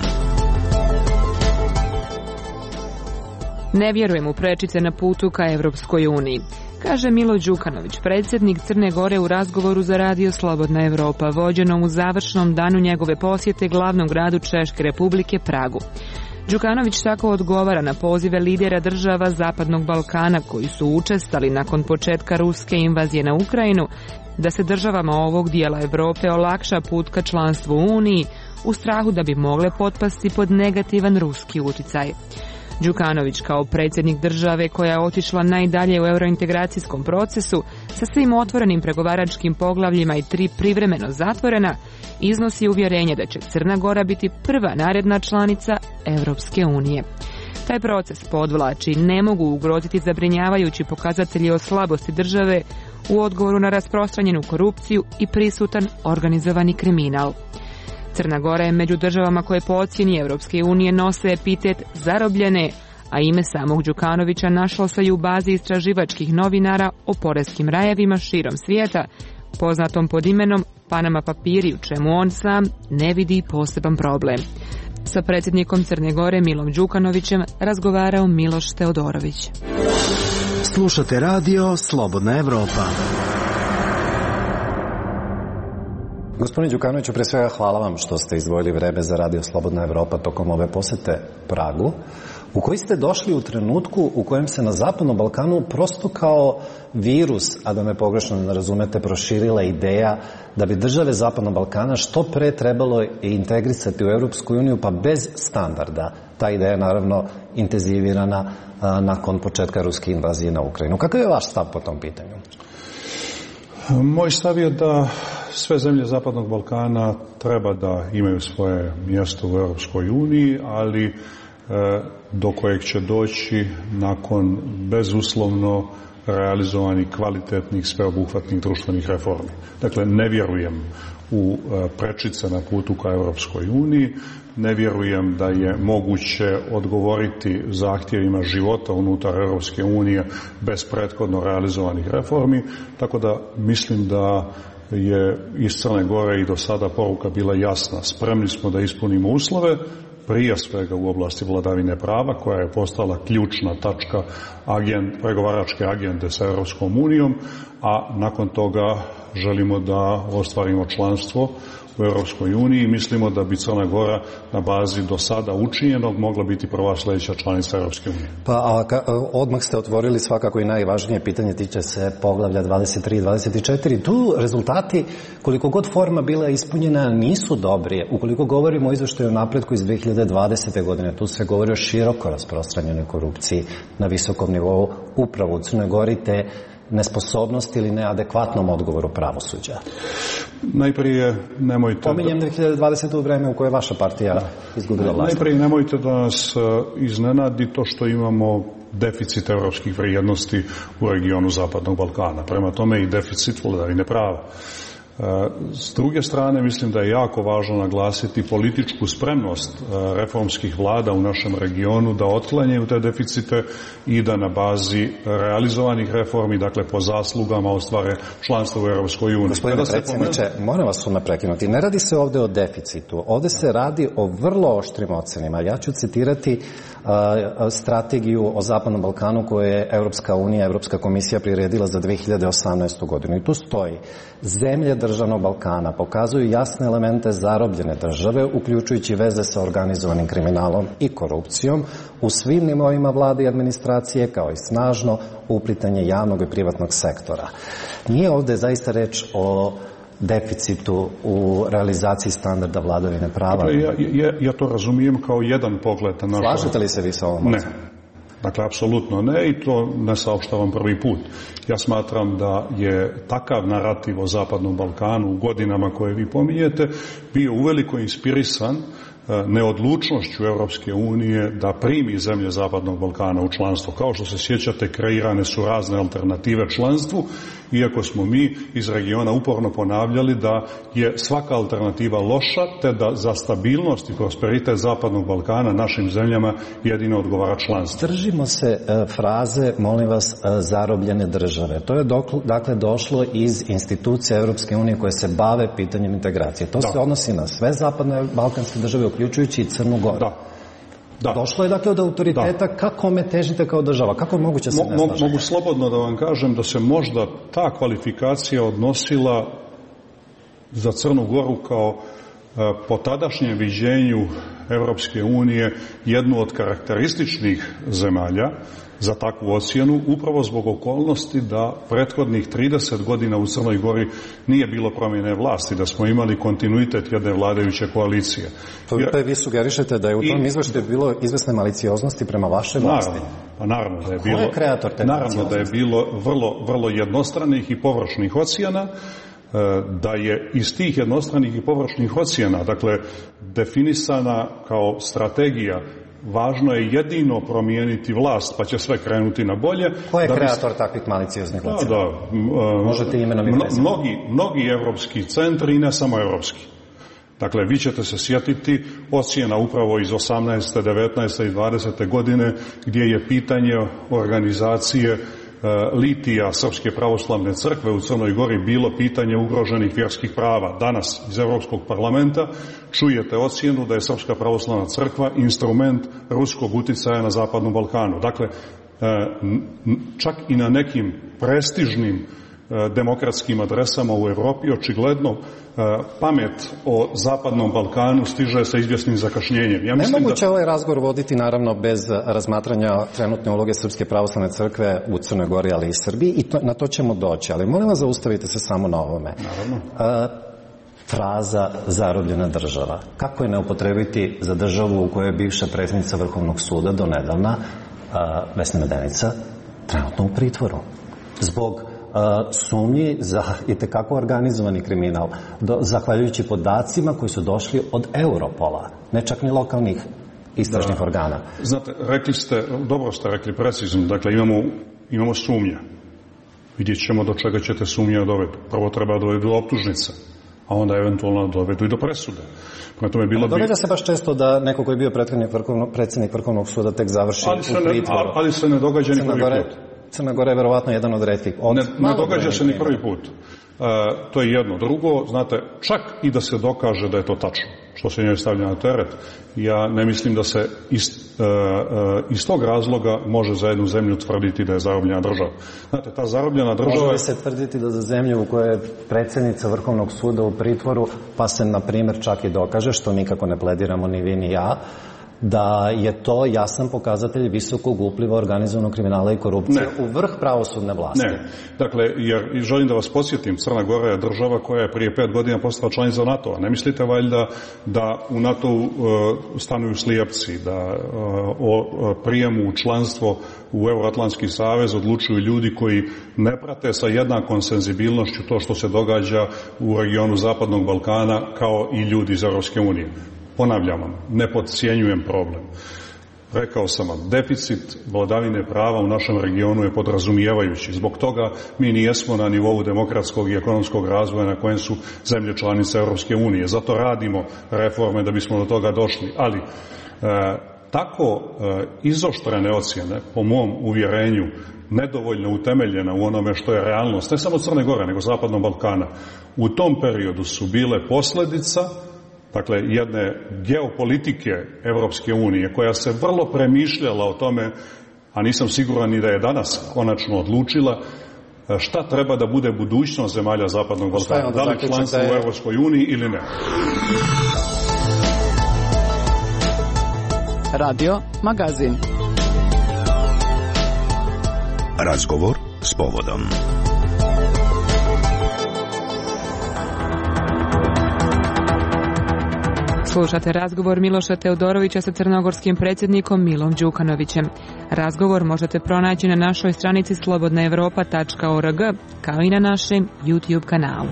Ne vjerujem u prečice na putu ka Evropskoj uniji, kaže Milo Đukanović, predsjednik Crne Gore u razgovoru za radio Slobodna Evropa, vođenom u završnom danu njegove posjete glavnom gradu Češke Republike Pragu. Đukanović tako odgovara na pozive lidera država Zapadnog Balkana koji su učestali nakon početka ruske invazije na Ukrajinu da se državama ovog dijela Evrope olakša put ka članstvu u Uniji u strahu da bi mogle potpasti pod negativan ruski uticaj. Đukanović kao predsjednik države koja je otišla najdalje u eurointegracijskom procesu sa svim otvorenim pregovaračkim poglavljima i 3 privremeno zatvorena, iznosi uvjerenje da će Crna Gora biti prva naredna članica Evropske unije. Taj proces, podvlači, ne mogu ugroziti zabrinjavajući pokazatelji o slabosti države u odgovoru na rasprostranjenu korupciju i prisutan organizovani kriminal. Crna Gora je među državama koje po ocjeni Evropske unije nose epitet zarobljene, a ime samog Đukanovića našlo se i u bazi istraživačkih novinara o poreskim rajevima širom svijeta, poznatom pod imenom Panama papiri, u čemu on sam ne vidi poseban problem. Sa predsjednikom Crne Gore Milom Đukanovićem razgovarao Miloš Teodorović. Slušate radio Slobodna Evropa. Gospodine Đukanoviću, pre svega hvala vam što ste izdvojili vreme za radio Slobodna Evropa tokom ove posete Pragu, u koji ste došli u trenutku u kojem se na Zapadnom Balkanu prosto kao virus, a da me pogrešno ne razumete, proširila ideja da bi države Zapadnog Balkana što pre trebalo integrisati u Europsku uniju, pa bez standarda. Ta ideja je naravno intenzivirana nakon početka ruske invazije na Ukrajinu. Kakav je vaš stav po tom pitanju? Moj stav je da sve zemlje Zapadnog Balkana treba da imaju svoje mjesto u Europskoj uniji, ali do kojeg će doći nakon bezuslovno realizovanih kvalitetnih, sveobuhvatnih društvenih reformi. Dakle, ne vjerujem u prečice na putu ka Europskoj uniji, ne vjerujem da je moguće odgovoriti zahtjevima života unutar Europske unije bez prethodno realizovanih reformi, tako da mislim da je iz Crne Gore i do sada poruka bila jasna. Spremni smo da ispunimo uslove, prije svega u oblasti vladavine prava, koja je postala ključna tačka pregovaračke agende sa Europskom unijom, a nakon toga želimo da ostvarimo članstvo u Europskoj uniji. Mislimo da bi Crna Gora na bazi do sada učinjenog mogla biti prva sljedeća članica Europske unije. Pa odmah ste otvorili svakako i najvažnije pitanje, tiče se poglavlja 23 i 24. Tu rezultati, koliko god forma bila ispunjena, nisu dobri. Ukoliko govorimo o izveštaju o napretku iz 2020. godine, tu se govori o široko rasprostranjenoj korupciji na visokom nivou upravo u Crnoj Gori, te nesposobnosti ili neadekvatnom odgovoru pravosuđa. Najprije nemojte... Pominjem 2020. u vreme u koje je vaša partija izgubila vlast. Najprije nemojte da nas iznenadi to što imamo deficit evropskih vrijednosti u regionu Zapadnog Balkana. Prema tome i deficit vladavine prava. S druge strane, mislim da je jako važno naglasiti političku spremnost reformskih vlada u našem regionu da otklanjaju te deficite i da na bazi realizovanih reformi, dakle po zaslugama, ostvare članstvo u Europskoj uniji. Gospodine predsjedniče, moram vas odmah prekinuti. Ne radi se ovdje o deficitu. Ovdje se radi o vrlo oštrim ocenima. Ja ću citirati strategiju o Zapadnom Balkanu koju je Europska unija, Europska komisija priredila za 2018. godinu. I tu stoji: zemlje državnog Balkana pokazuju jasne elemente zarobljene države, uključujući veze sa organizovanim kriminalom i korupcijom u svim nivoima vlade i administracije, kao i snažno uplitanje javnog i privatnog sektora. Nije ovdje zaista reč o deficitu u realizaciji standarda vladavine prava. Ja to razumijem kao jedan pogled na našu... Slažete li se vi sa ovom? Ne. Dakle, apsolutno ne i to ne saopštavam prvi put. Ja smatram da je takav narativ o Zapadnom Balkanu u godinama koje vi pominjete bio uveliko inspirisan neodlučnošću Europske unije da primi zemlje Zapadnog Balkana u članstvo. Kao što se sjećate, kreirane su razne alternative članstvu, iako smo mi iz regiona uporno ponavljali da je svaka alternativa loša, te da za stabilnost i prosperitet Zapadnog Balkana našim zemljama jedino odgovara članstvo. Držimo se fraze, molim vas, zarobljene države. To je dakle došlo iz institucija Europske unije koje se bave pitanjem integracije. To se odnosi na sve zapadne balkanske države, uključujući i Crnu Goru. Da. Došlo je dakle od autoriteta. Kako me težite kao država? Kako je moguće se ne slažete? Mogu slobodno da vam kažem da se možda ta kvalifikacija odnosila za Crnu Goru kao po tadašnjem viđenju Europske unije jednu od karakterističnih zemalja za takvu ocjenu, upravo zbog okolnosti da prethodnih 30 godina u Crnoj Gori nije bilo promjene vlasti, da smo imali kontinuitet jedne vladajuće koalicije. Vi sugerišete da je u tom izveštaju bilo izvesne malicioznosti prema vašoj vlasti? Naravno da je bilo. Ko je kreator te malicioznosti? Naravno da je bilo vrlo jednostranih i površnih ocjena, da je iz tih jednostranih i površnih ocjena, dakle, definisana kao strategija važno je jedino promijeniti vlast, pa će sve krenuti na bolje. Ko je kreator takvih malicioznih ocjena? Možete imenom i prezimenom. Mnogi evropski centri i ne samo evropski. Dakle, vi ćete se sjetiti ocjena upravo iz 18., 19. i 20. godine gdje je pitanje organizacije litija Srpske pravoslavne crkve u Crnoj Gori bilo pitanje ugroženih vjerskih prava. Danas iz Europskog parlamenta čujete ocjenu da je Srpska pravoslavna crkva instrument ruskog uticaja na Zapadnom Balkanu. Dakle, čak i na nekim prestižnim demokratskim adresama u Europi očigledno pamet o Zapadnom Balkanu stiže sa izvjesnim zakašnjenjem. Nemoguće ovaj razgovor voditi naravno bez razmatranja trenutne uloge Srpske pravoslavne crkve u Crnoj Gori, ali i Srbiji, i na to ćemo doći. Ali molim vas, zaustavite se samo na ovome. Naravno. Fraza zarobljena država. Kako je ne upotrebiti za državu u kojoj je bivša predsjednica Vrhovnog suda do nedavna, Vesna Medenica, trenutno u pritvoru? Zbog sumnji za itekako organizovani kriminal, zahvaljujući podacima koji su došli od Europola, ne čak ni lokalnih istražnih organa. Znate, dobro ste rekli precizno, dakle imamo sumnje. Vidjet ćemo do čega ćete sumnje dovedu. Prvo treba dovedu do optužnice, a onda eventualno dovedu i do presude. Događa se baš često da neko koji je bio predsjednik Vrhovnog suda tek završi u pritvoru. Ali se ne događa ni prvi put. Crna Gora je verovatno jedan od retkih. Ne događa se ni prvi put. To je jedno. Drugo, znate, čak i da se dokaže da je to tačno, što se njoj stavlja na teret, ja ne mislim da se iz tog razloga može za jednu zemlju tvrditi da je zarobljena država. Znate, ta zarobljena država... Može li se tvrditi da za zemlju u kojoj je predsjednica Vrhovnog suda u pritvoru, pa se, na primjer, čak i dokaže, što nikako ne plediramo ni vi ni ja, da je to jasan pokazatelj visokog upliva organizovanog kriminala i korupcije u vrh pravosudne vlasti? Ne. Dakle, jer želim da vas podsjetim, Crna Gora je država koja je prije 5 godina postala članica NATO-a. Ne mislite valjda da u NATO-u stanuju slijepci, da o prijemu u članstvo u Euroatlantski savez odlučuju ljudi koji ne prate sa jednakom senzibilnošću to što se događa u regionu Zapadnog Balkana kao i ljudi iz Europske unije. Ponavljam vam, ne podcijenjujem problem. Rekao sam vam, deficit vladavine prava u našem regionu je podrazumijevajući. Zbog toga mi nijesmo na nivou demokratskog i ekonomskog razvoja na kojem su zemlje članice Europske unije. Zato radimo reforme da bismo do toga došli. Ali tako izoštrene ocjene, po mom uvjerenju, nedovoljno utemeljena u onome što je realnost, ne samo Crne Gore, nego Zapadnog Balkana, u tom periodu su bile posljedica, dakle, jedne geopolitike Evropske unije, koja se vrlo premišljala o tome, a nisam siguran ni da je danas konačno odlučila, šta treba da bude budućnost zemalja Zapadnog Balkana, da li članstvo u Evropskoj uniji ili ne. Radio Magazin. Razgovor s povodom. Slušate razgovor Miloša Teodorovića sa crnogorskim predsjednikom Milom Đukanovićem. Razgovor možete pronaći na našoj stranici slobodnaevropa.org kao i na našem YouTube kanalu.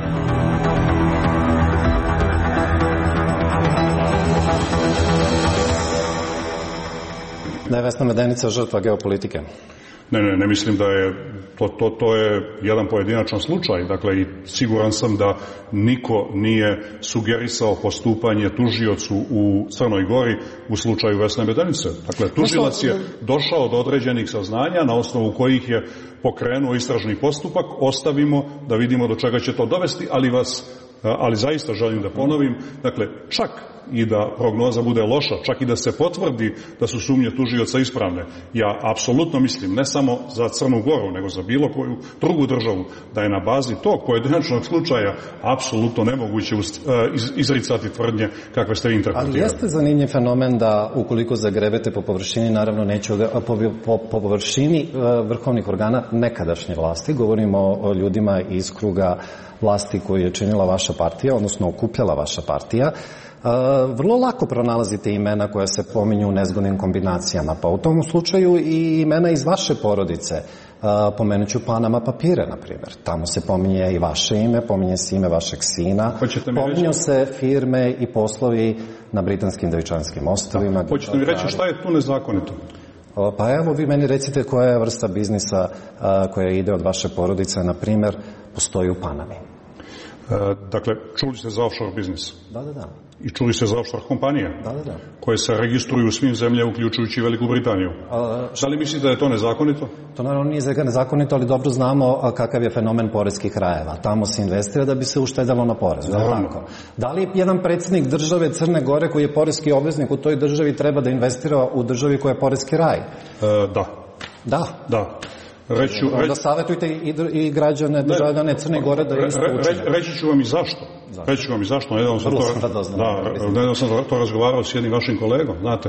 Da je Vesna Medenica žrtva geopolitike? Ne mislim da je to je jedan pojedinačan slučaj, dakle i siguran sam da niko nije sugerisao postupanje tužiocu u Crnoj Gori u slučaju Vesne Medenice. Dakle, tužilac je došao do određenih saznanja na osnovu kojih je pokrenuo istražni postupak, ostavimo da vidimo do čega će to dovesti, ali zaista želim da ponovim, dakle, čak i da prognoza bude loša, čak i da se potvrdi da su sumnje tužioca ispravne. Ja apsolutno mislim, ne samo za Crnu Goru, nego za bilo koju drugu državu, da je na bazi tog pojedinačnog slučaja apsolutno nemoguće izricati tvrdnje kakve ste vi interpretirali. Ali jeste zanimljiv fenomen da ukoliko zagrebete po površini, naravno neću po površini vrhovnih organa nekadašnje vlasti, govorimo o ljudima iz kruga vlasti koju je činila vaša partija, odnosno okupljala vaša partija, vrlo lako pronalazite imena koja se pominju u nezgodnim kombinacijama. Pa u tom slučaju i imena iz vaše porodice. Pomenuću Panama papire, na primjer. Tamo se pominje i vaše ime, pominje se ime vašeg sina. Pominju se firme i poslovi na Britanskim Devičanskim ostrvima. Hoćete mi reći šta je tu nezakonito? Pa evo vi meni recite koja je vrsta biznisa koja ide od vaše porodice, na primjer, postoji u Panami. Dakle, čuli ste za offshore biznis? Da. I čuli ste za offshore kompanije? Da. Koje se registruju u svim zemljama, uključujući Veliku Britaniju. Da li mislite da je to nezakonito? To naravno nije nezakonito, ali dobro znamo kakav je fenomen poreskih rajeva. Tamo se investira da bi se uštedalo na porezu. Da li jedan predsjednik države Crne Gore koji je poreski obveznik u toj državi treba da investira u državi koja je poreski raj? Da. Onda savjetujte i građane državljane Crne Gore da isto učine. Reći ću vam i zašto. Nedavno sam to razgovarao s jednim vašim kolegom. Znate,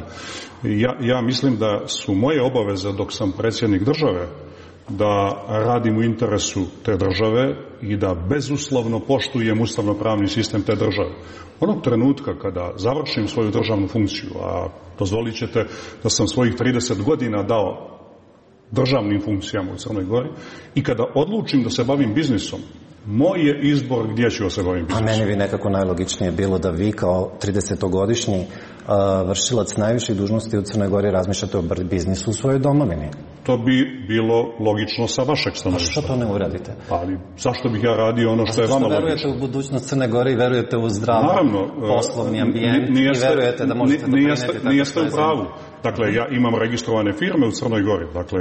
ja mislim da su moje obaveze dok sam predsjednik države da radim u interesu te države i da bezuslovno poštujem ustavno-pravni sistem te države. Onog trenutka kada završim svoju državnu funkciju, a dozvolit ćete da sam svojih 30 godina dao državnim funkcijama u Crnoj Gori i kada odlučim da se bavim biznisom, moj je izbor gdje ću se bavim biznisom. A meni bi nekako najlogičnije bilo da vi kao 30-godišnji vršilac najviših dužnosti u Crnoj Gori razmišljate o biznisu u svojoj domovini. To bi bilo logično sa vašeg stanovišta. A što to ne uradite? Ali zašto bih ja radio ono što je vama logično? Verujete u budućnost Crne Gore i verujete u zdrav poslovni ambijent i verujete da možete doprineti tako. Nijeste u pravu. Dakle, ja imam registrovane firme u Crnoj Gori. Dakle,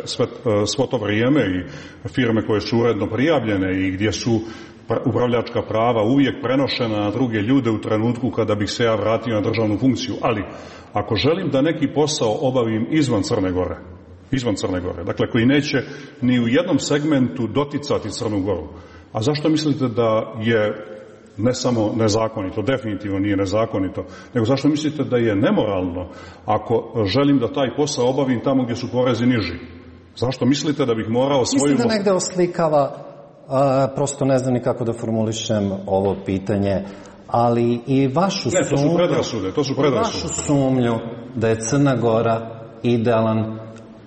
svo to vrijeme i firme koje su uredno prijavljene i gdje su upravljačka prava uvijek prenošena na druge ljude u trenutku kada bih se ja vratio na državnu funkciju. Ali, ako želim da neki posao obavim izvan Crne Gore, dakle, koji neće ni u jednom segmentu doticati Crnu Goru. A zašto mislite da je ne samo nezakonito, definitivno nije nezakonito, nego zašto mislite da je nemoralno ako želim da taj posao obavim tamo gdje su porezi niži? Zašto mislite da bih morao svoju... Mislim da negde oslikava, prosto ne znam ni kako da formulišem ovo pitanje, ali i vašu sumnju... to su predrasude. Vašu sumnju da je Crna Gora idealan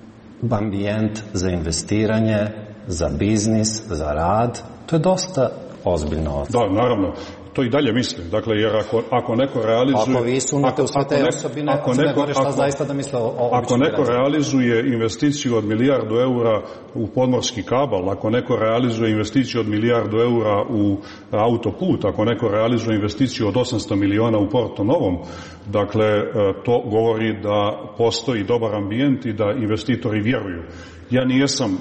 ambijent za investiranje, za biznis, za rad, to je dosta ozbiljno ocen. Da, naravno. To i dalje mislim. Dakle, jer ako neko realizuje... Ako vi sumnjate u sve te osobine, Crne Gore, šta zaista da misle o običnim Ako neko realizuje investiciju od milijardu eura u podmorski kabal, ako neko realizuje investiciju od milijardu eura u autoput, ako neko realizuje investiciju od 800 miliona u Porto Novom, dakle, to govori da postoji dobar ambijent i da investitori vjeruju. Ja nijesam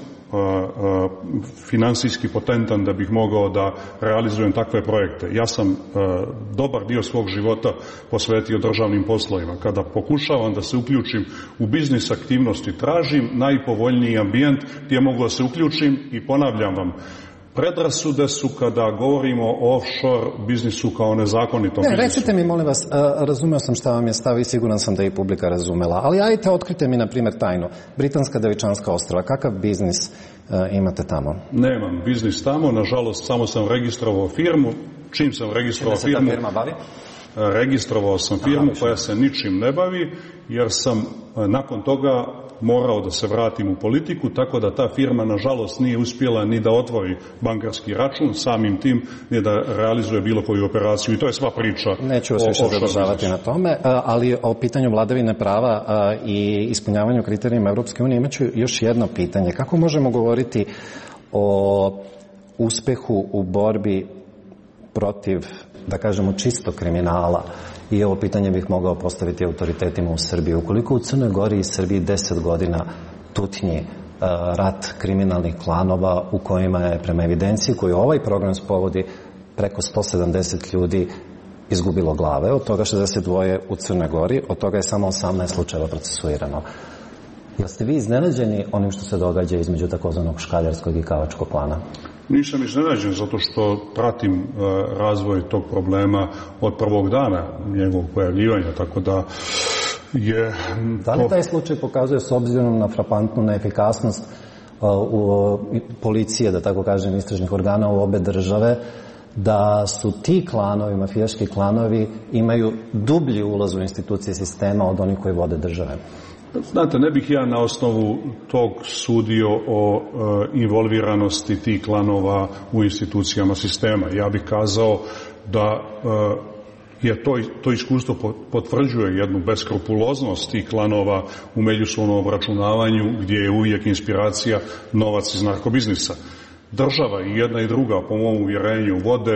finansijski potentan da bih mogao da realizujem takve projekte. Ja sam dobar dio svog života posvetio državnim poslovima. Kada pokušavam da se uključim u biznis aktivnosti, tražim najpovoljniji ambijent gdje mogu da se uključim i ponavljam vam, predrasude su kada govorimo o offshore biznisu kao nezakonitom biznisu. Recite mi, molim vas, razumeo sam šta vam je stav i siguran sam da je i publika razumela, ali ajte, otkrite mi, na primjer, tajnu. Britanska Devičanska ostrva, kakav biznis imate tamo? Nemam biznis tamo, nažalost, samo sam registrovao firmu. Čim sam registrovao firmu... Čime se ta firma bavi? registrovao sam firmu koja se ničim ne bavi, jer sam nakon toga morao da se vratim u politiku, tako da ta firma nažalost nije uspjela ni da otvori bankarski račun, samim tim ni da realizuje bilo koju operaciju, i to je sva priča. Neću vas više zadržavati na tome, ali o pitanju vladavine prava i ispunjavanju kriterijima Evropske unije imaću još jedno pitanje. Kako možemo govoriti o uspehu u borbi protiv, da kažemo, čistog kriminala? I ovo pitanje bih mogao postaviti autoritetima u Srbiji. Ukoliko u Crnoj Gori i Srbiji 10 godina tutnji rat kriminalnih klanova u kojima je, prema evidenciji koju ovaj program spovodi, preko 170 ljudi izgubilo glave, od toga 62 u Crnoj Gori, od toga je samo 18 slučajeva procesuirano. Jel ste vi iznenađeni onim što se događa između takozvanog škaljarskog i kavačkog klana? Nisam iznenađen, zato što pratim razvoj tog problema od prvog dana njegovog pojavljivanja, tako da je... Da li taj slučaj pokazuje, s obzirom na frapantnu neefikasnost policije, da tako kažem, istražnih organa u obe države, da su ti klanovi, mafijaški klanovi, imaju dublji ulaz u institucije sistema od onih koji vode države? Znate, ne bih ja na osnovu tog sudio o involviranosti tih klanova u institucijama sistema. Ja bih kazao da je to iskustvo potvrđuje jednu beskrupuloznost tih klanova u međusobnom obračunavanju, gdje je uvijek inspiracija novac iz narkobiznisa. Država i jedna i druga, po mom uvjerenju, vode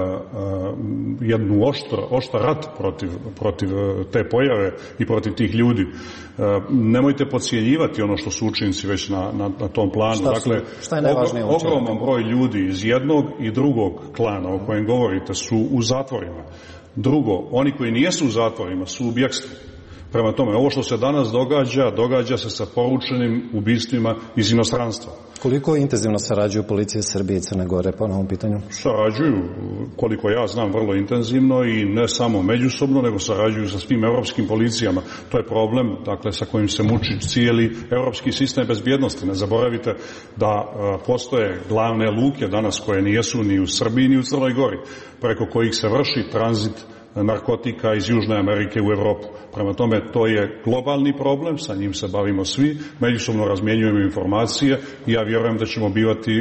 jednu oštar rat protiv te pojave i protiv tih ljudi. Nemojte podcjenjivati ono što su učinci već na tom planu. Šta je najvažnije učiniti? Ogroman broj ljudi iz jednog i drugog klana o kojem govorite su u zatvorima. Drugo, oni koji nijesu u zatvorima su u bjegstvu. Prema tome, ovo što se danas događa se sa poručenim ubistvima iz inostranstva. Koliko intenzivno sarađuju policije Srbije i Crne Gore po ovom pitanju? Sarađuju, koliko ja znam, vrlo intenzivno, i ne samo međusobno, nego sarađuju sa svim evropskim policijama. To je problem, dakle, sa kojim se muči cijeli evropski sistem bezbjednosti. Ne zaboravite da postoje glavne luke danas koje nijesu ni u Srbiji ni u Crnoj Gori, preko kojih se vrši tranzit narkotika iz Južne Amerike u Evropu. Prema tome, to je globalni problem, sa njim se bavimo svi, međusobno razmjenjujemo informacije i ja vjerujem da ćemo bivati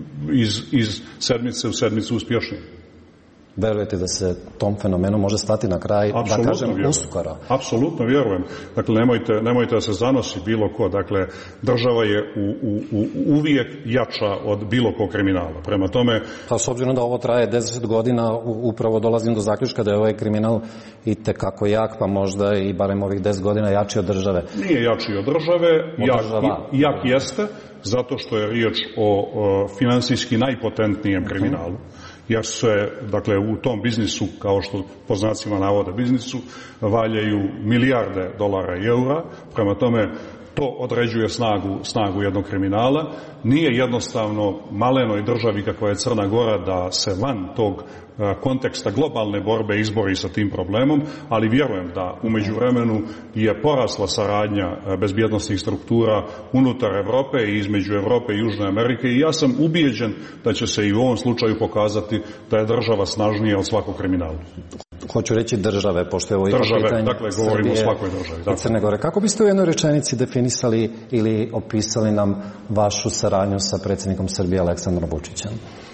iz sedmice u sedmicu uspješniji. Verujete da se tom fenomenu može stati na kraj, da kažem, uskoro? Apsolutno vjerujem. Dakle, nemojte da se zanosi bilo ko. Dakle, država je uvijek jača od bilo kog kriminala. Prema tome... Pa s obzirom da ovo traje 10 godina, upravo dolazim do zaključka da je ovaj kriminal i tekako jak, pa možda i barem ovih 10 godina jači od države. Nije jači od države, jak jeste, zato što je riječ o finansijski najpotentnijem kriminalu. Jer se, dakle, u tom biznisu, kao što po znacima navoda biznisu, valjaju milijarde dolara i eura. Prema tome, to određuje snagu jednog kriminala. Nije jednostavno malenoj državi kakva je Crna Gora da se van tog konteksta globalne borbe izbori sa tim problemom, ali vjerujem da u međuvremenu je porasla saradnja bezbjednosnih struktura unutar Evrope i između Evrope i Južne Amerike, i ja sam ubijeđen da će se i u ovom slučaju pokazati da je država snažnija od svakog kriminala. Hoću reći države, pošto je ovo pitanje dakle, govorimo o svakoj državi. I Crne Gore. Kako biste u jednoj rečenici definisali ili opisali nam vašu saradnju sa predsjednikom Srbije Aleksandrom Vučićem?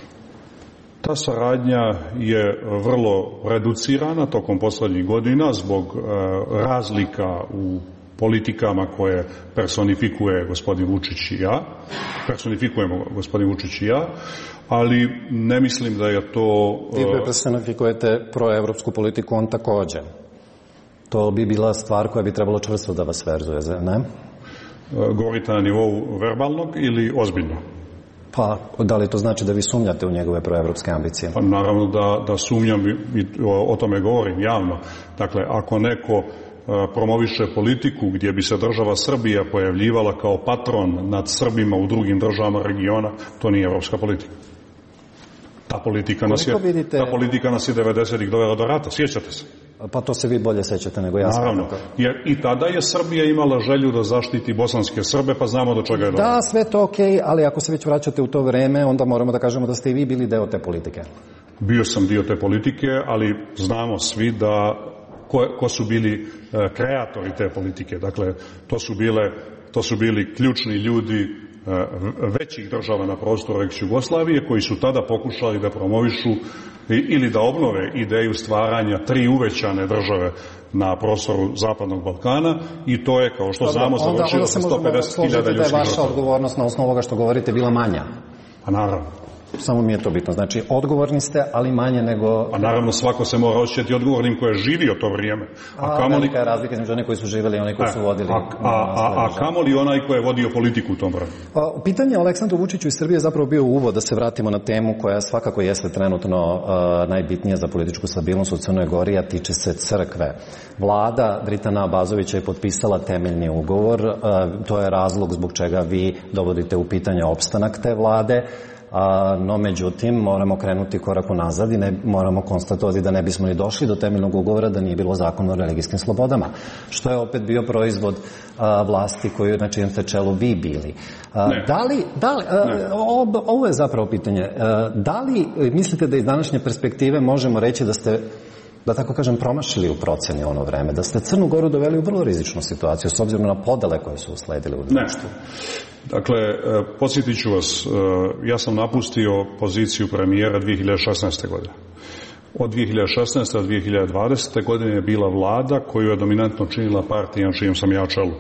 Ta saradnja je vrlo reducirana tokom posljednjih godina zbog razlika u politikama koje personifikuje gospodin Vučić i ja. Personifikujemo gospodin Vučić i ja, ali ne mislim da je to... Vi personifikujete proevropsku politiku, on također. To bi bila stvar koja bi trebalo čvrsto da vas verzuje, ne? Govorite na nivou verbalnog ili ozbiljno? Pa, da li to znači da vi sumnjate u njegove proevropske ambicije? Pa naravno da sumnjam i o tome govorim javno. Dakle, ako neko promoviše politiku gdje bi se država Srbija pojavljivala kao patron nad Srbima u drugim državama regiona, to nije evropska politika. Ta politika nas je 90-ih dovela do rata, sjećate se? Pa to se vi bolje sećate nego ja. Naravno, jer i tada je Srbija imala želju da zaštiti bosanske Srbe, pa znamo do čega je došlo. Da, sve to okej, ali ako se već vraćate u to vreme, onda moramo da kažemo da ste i vi bili deo te politike. bio sam dio te politike, ali znamo svi da ko su bili kreatori te politike. Dakle, to su bili ključni ljudi većih država na prostoru ex-Jugoslavije koji su tada pokušali da promovišu ili da obnove ideju stvaranja 3 uvećane države na prostoru Zapadnog Balkana i to je, kao što znamo, završilo sa 150.000 ljudskih žrtava. Da je vaša odgovornost na osnovu ovoga što govorite bila manja? Pa naravno. Samo mi je to bitno. Znači, odgovorni ste, ali manje nego... Pa naravno, svako se mora osjećati odgovornim ko je živio to vrijeme. Velika je razlika između one koji su živjeli i one koji su vodili. A kamoli onaj ko je vodio politiku u tom vremenu. Pitanje o Aleksandru Vučiću iz Srbije je zapravo bio uvod da se vratimo na temu koja svakako jeste trenutno najbitnija za političku stabilnost u Crnoj Gori, a tiče se crkve. Vlada Dritana Abazovića je potpisala temeljni ugovor. To je razlog zbog čega vi dovodite u pitanje opstanak te vlade. No, međutim, moramo krenuti korak unazad i moramo konstatovati da ne bismo ni došli do temeljnog ugovora da nije bilo zakona o religijskim slobodama, što je opet bio proizvod vlasti koju na čijem ste čelu vi bili. Ovo je zapravo pitanje. Da li mislite da iz današnje perspektive možemo reći da ste, da tako kažem, promašili u proceni ono vreme, da ste Crnu Goru doveli u vrlo rizičnu situaciju s obzirom na podele koje su usledile u društvu? Dakle, podsjetit ću vas, ja sam napustio poziciju premijera 2016. godine. Od 2016. do 2020. godine je bila vlada koju je dominantno činila partija na čijem sam ja čelu.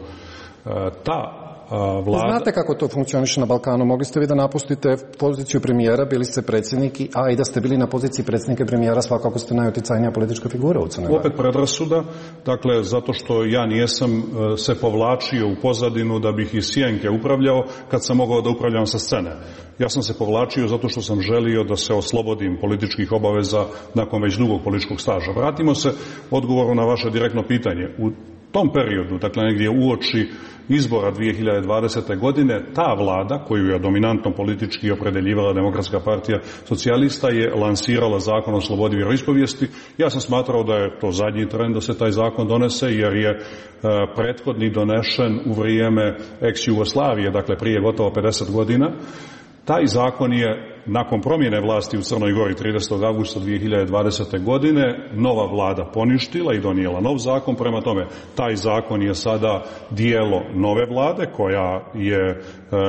Vlada... Znate kako to funkcioniše na Balkanu? Mogli ste vi da napustite poziciju premijera, bili ste predsjednik, a i da ste bili na poziciji predsjednika premijera, svakako ste najuticajnija politička figura u Crnoj Gori. Opet predrasuda, dakle, zato što ja nijesam se povlačio u pozadinu da bih iz sjenke upravljao kad sam mogao da upravljam sa scene. Ja sam se povlačio zato što sam želio da se oslobodim političkih obaveza nakon već dugog političkog staža. Vratimo se odgovoru na vaše direktno pitanje. U tom periodu, dakle negdje uoči izbora 2020. godine, ta vlada, koju je dominantno politički opredeljivala Demokratska partija socijalista, je lansirala zakon o slobodi vjeroispovijesti. Ja sam smatrao da je to zadnji tren da se taj zakon donese, jer je prethodni donešen u vrijeme ex-Jugoslavije, dakle prije gotovo 50 godina. Taj zakon je nakon promjene vlasti u Crnoj Gori 30. augusta 2020. godine nova vlada poništila i donijela nov zakon. Prema tome, taj zakon je sada dijelo nove vlade koja je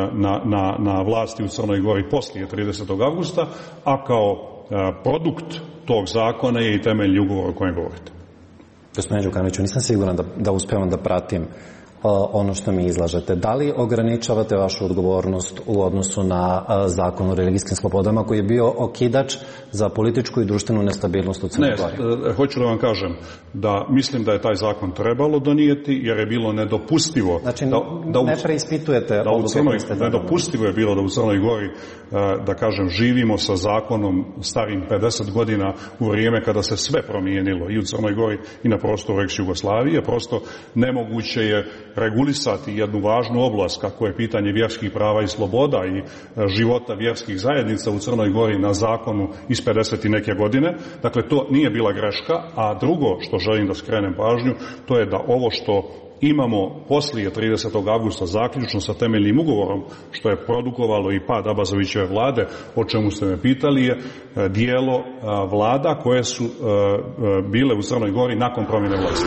na vlasti u Crnoj Gori poslije 30. augusta, a kao produkt tog zakona je i temeljni ugovor o kojem govorite. Gospodine Đukanoviću, nisam siguran da uspevam da pratim ono što mi izlažete. Da li ograničavate vašu odgovornost u odnosu na zakon o religijskim slobodama koji je bio okidač za političku i društvenu nestabilnost u Crnoj Gori? Ne, hoću da vam kažem da mislim da je taj zakon trebalo donijeti jer je bilo nedopustivo. Znači, ne preispitujete nedopustivo je bilo da u Crnoj Gori, da kažem, živimo sa zakonom starim 50 godina u vrijeme kada se sve promijenilo i u Crnoj Gori i na prostoru ex-Jugoslavije. Prosto nemoguće je regulisati jednu važnu oblast kako je pitanje vjerskih prava i sloboda i života vjerskih zajednica u Crnoj Gori na zakonu iz 50 i neke godine. Dakle, to nije bila greška, a drugo što želim da skrenem pažnju, to je da ovo što imamo poslije 30. augusta zaključno sa temeljnim ugovorom, što je produkovalo i pad Abazovićeve vlade, o čemu ste me pitali, je dijelo vlada koje su bile u Crnoj Gori nakon promjene vlasti.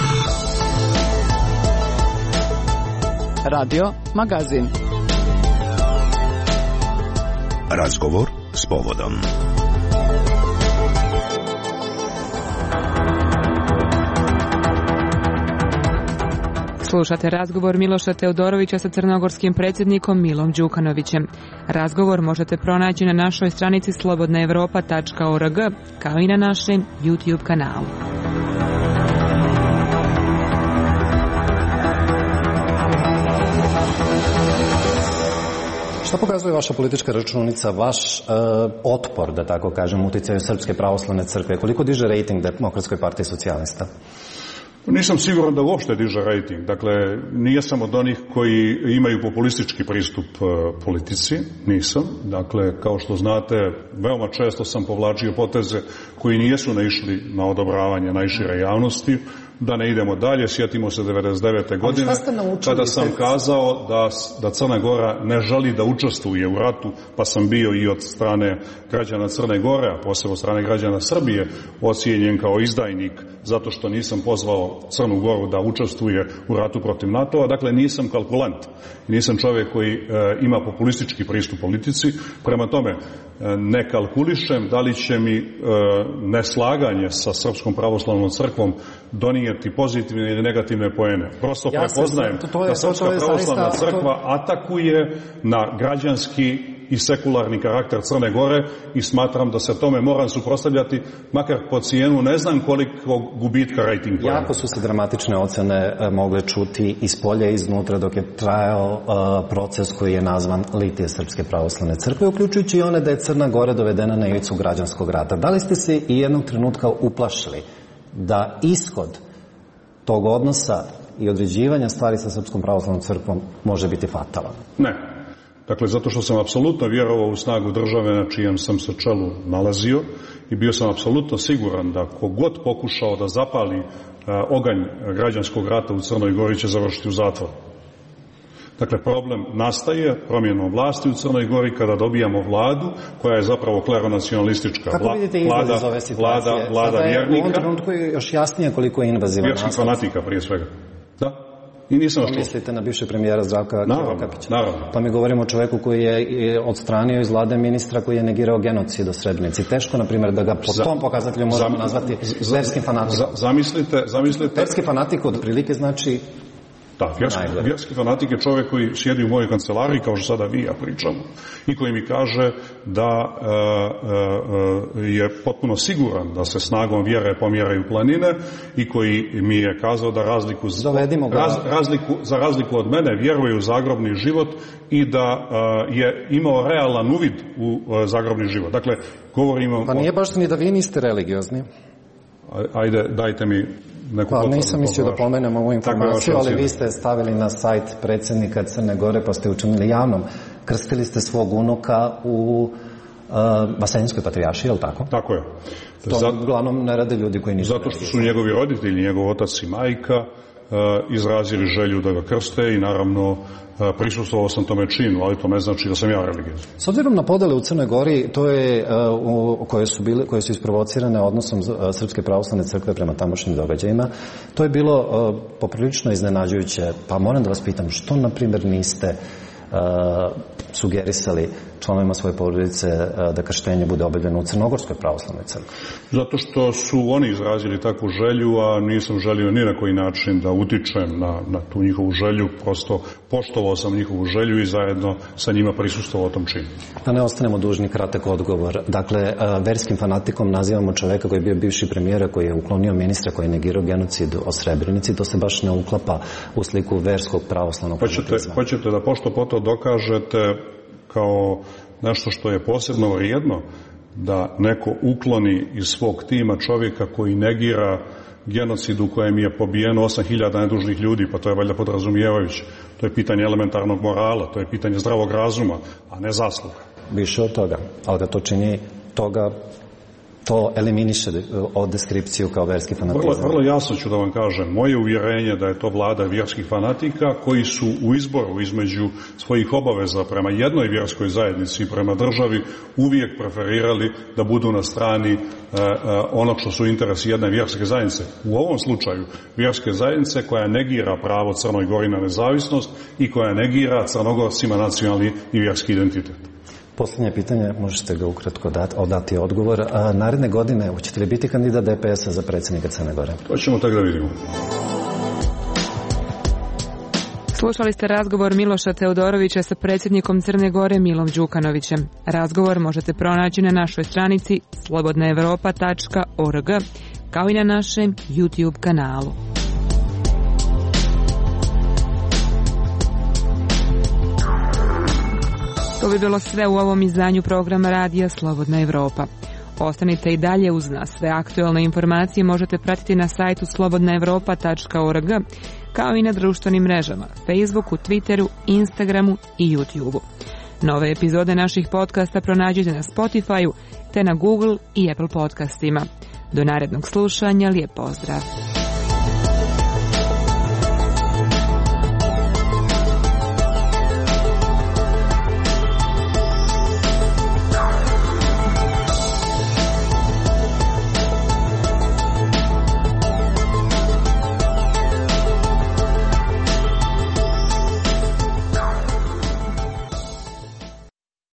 Radio Magazin. Razgovor s povodom. Slušate razgovor Miloša Teodorovića sa crnogorskim predsjednikom Milom Đukanovićem. Razgovor možete pronaći na našoj stranici slobodnaevropa.org kao i na našem YouTube kanalu. Šta pokazuje vaša politička računica, vaš otpor, da tako kažem, uticaju Srpske pravoslavne crkve? Koliko diže rejting Demokratskoj partiji socijalista? Nisam siguran da uopšte diže rejting. Dakle, nijesam od onih koji imaju populistički pristup politici, nisam. Dakle, kao što znate, veoma često sam povlačio poteze koji nijesu naišli na odobravanje najšire javnosti. Da ne idemo dalje, sjetimo se 99. godine, kada sam kazao da Crna Gora ne želi da učestvuje u ratu, pa sam bio i od strane građana Crne Gore, a posebno od strane građana Srbije, ocijenjen kao izdajnik zato što nisam pozvao Crnu Goru da učestvuje u ratu protiv NATO-a. Dakle, nisam kalkulant, nisam čovjek koji ima populistički pristup politici. Prema tome, ne kalkulišem da li će mi neslaganje sa Srpskom pravoslavnom crkvom donijeti pozitivne ili negativne poene. Prosto prepoznajem da Srpska pravoslavna crkva atakuje na građanski i sekularni karakter Crne Gore i smatram da se tome moram suprotstavljati, makar po cijenu ne znam koliko gubitka rejting poena. Jako su se dramatične ocene mogle čuti iz polja i iznutra dok je trajao proces koji je nazvan Litije Srpske pravoslavne crkve, uključujući i one da je Crna Gora dovedena na ivicu građanskog rata. Da li ste se i jednog trenutka uplašili da ishod tog odnosa i određivanja stvari sa Srpskom pravoslavnom crkvom može biti fatalan? Ne. Dakle, zato što sam apsolutno vjerovao u snagu države na čijem sam se čelu nalazio i bio sam apsolutno siguran da kogod pokušao da zapali oganj građanskog rata u Crnoj Gori će završiti u zatvoru. Dakle, problem nastaje promjenom vlasti u Crnoj Gori kada dobijamo vladu koja je zapravo kleronacionalistička vlada. Kako vidite izgled iz ove situacije? Vlada vjernika. U ovom trenutku je još jasnije koliko je invazivan nastav. Vjerskih fanatika prije svega. Da. I nisam što. Mislite na bivšeg premijera Zdravka Kapića? Naravno. Pa mi govorimo o čovjeku koji je odstranio iz vlade ministra koji je negirao genocid u Srebrenici. Teško, na primjer, da ga po tom pokazatelju možemo nazvati verskim fanatikom. Zamislite... Verski fanatik od prilike znači... Da, vjerski fanatik je čovjek koji sjedi u mojoj kancelariji, kao što sada vi ja pričamo, i koji mi kaže da je potpuno siguran da se snagom vjere pomjeraju planine i koji mi je kazao da za razliku od mene vjeruje u zagrobni život i da je imao realan uvid u zagrobni život. Dakle, govorimo... Pa nije baš ni da vi niste religiozni. Ajde, dajte mi neku potvrdu. Pa nisam mislio da pomenem ovu informaciju, ali vi ste stavili na sajt predsjednika Crne Gore, pa ste učinili javnom. Krstili ste svog unuka u Vaseljenskoj patrijaršiji, je li tako? Tako je. To uglavnom ne rade ljudi koji nisu zato što su njegovi roditelji, njegov otac i majka, izrazili želju da ga krste i naravno prisustvovao sam tome činu, ali to ne znači da sam ja religijski. S obzirom na podele u Crnoj Gori, to je koje su isprovocirane odnosom Srpske pravoslavne crkve prema tamošnjim događajima, to je bilo poprilično iznenađujuće. Pa moram da vas pitam, što na primjer niste sugerisali članovima svoje porodice da krštenje bude obavljeno u Crnogorskoj pravoslavnoj crkvi? Zato što su oni izrazili takvu želju, a nisam želio ni na koji način da utičem na tu njihovu želju, prosto poštovao sam njihovu želju i zajedno sa njima prisustvovao tom činu. Da ne ostanemo dužni kratak odgovor. Dakle, verskim fanatikom nazivamo čoveka koji je bio bivši premijer, koji je uklonio ministra, koji je negirao genocid o Srebrenici, to se baš ne uklapa u sliku verskog pravoslavnog fanatizma. Hoćete da pošto poto dokažete kao nešto što je posebno vrijedno, da neko ukloni iz svog tima čovjeka koji negira genocid u kojem je pobijeno 8.000 nedužnih ljudi, pa to je valjda podrazumijevajuće. To je pitanje elementarnog morala, to je pitanje zdravog razuma, a ne zasluga. Više od toga, ali da to čini toga, to eliminiše od deskripciju kao verski fanatizam. Vrlo jasno ću da vam kažem. Moje uvjerenje da je to vlada vjerskih fanatika koji su u izboru između svojih obaveza prema jednoj vjerskoj zajednici i prema državi uvijek preferirali da budu na strani onog što su interesi jedne vjerske zajednice. U ovom slučaju vjerske zajednice koja negira pravo Crnoj Gori na nezavisnost i koja negira Crnogorcima nacionalni i vjerski identitet. Posljednje pitanje, možete ga ukratko dati odgovor. Naredne godine, hoćete li biti kandidat DPS-a za predsjednika Crne Gore? To ćemo tako da vidimo. Slušali ste razgovor Miloša Teodorovića sa predsjednikom Crne Gore Milom Đukanovićem. Razgovor možete pronaći na našoj stranici slobodnaevropa.org, kao i na našem YouTube kanalu. To bi bilo sve u ovom izdanju programa Radija Slobodna Evropa. Ostanite i dalje uz nas. Sve aktualne informacije možete pratiti na sajtu slobodnaevropa.org, kao i na društvenim mrežama, Facebooku, Twitteru, Instagramu i YouTubeu. Nove epizode naših podcasta pronađite na Spotifyu, te na Google i Apple podcastima. Do narednog slušanja, lijep pozdrav!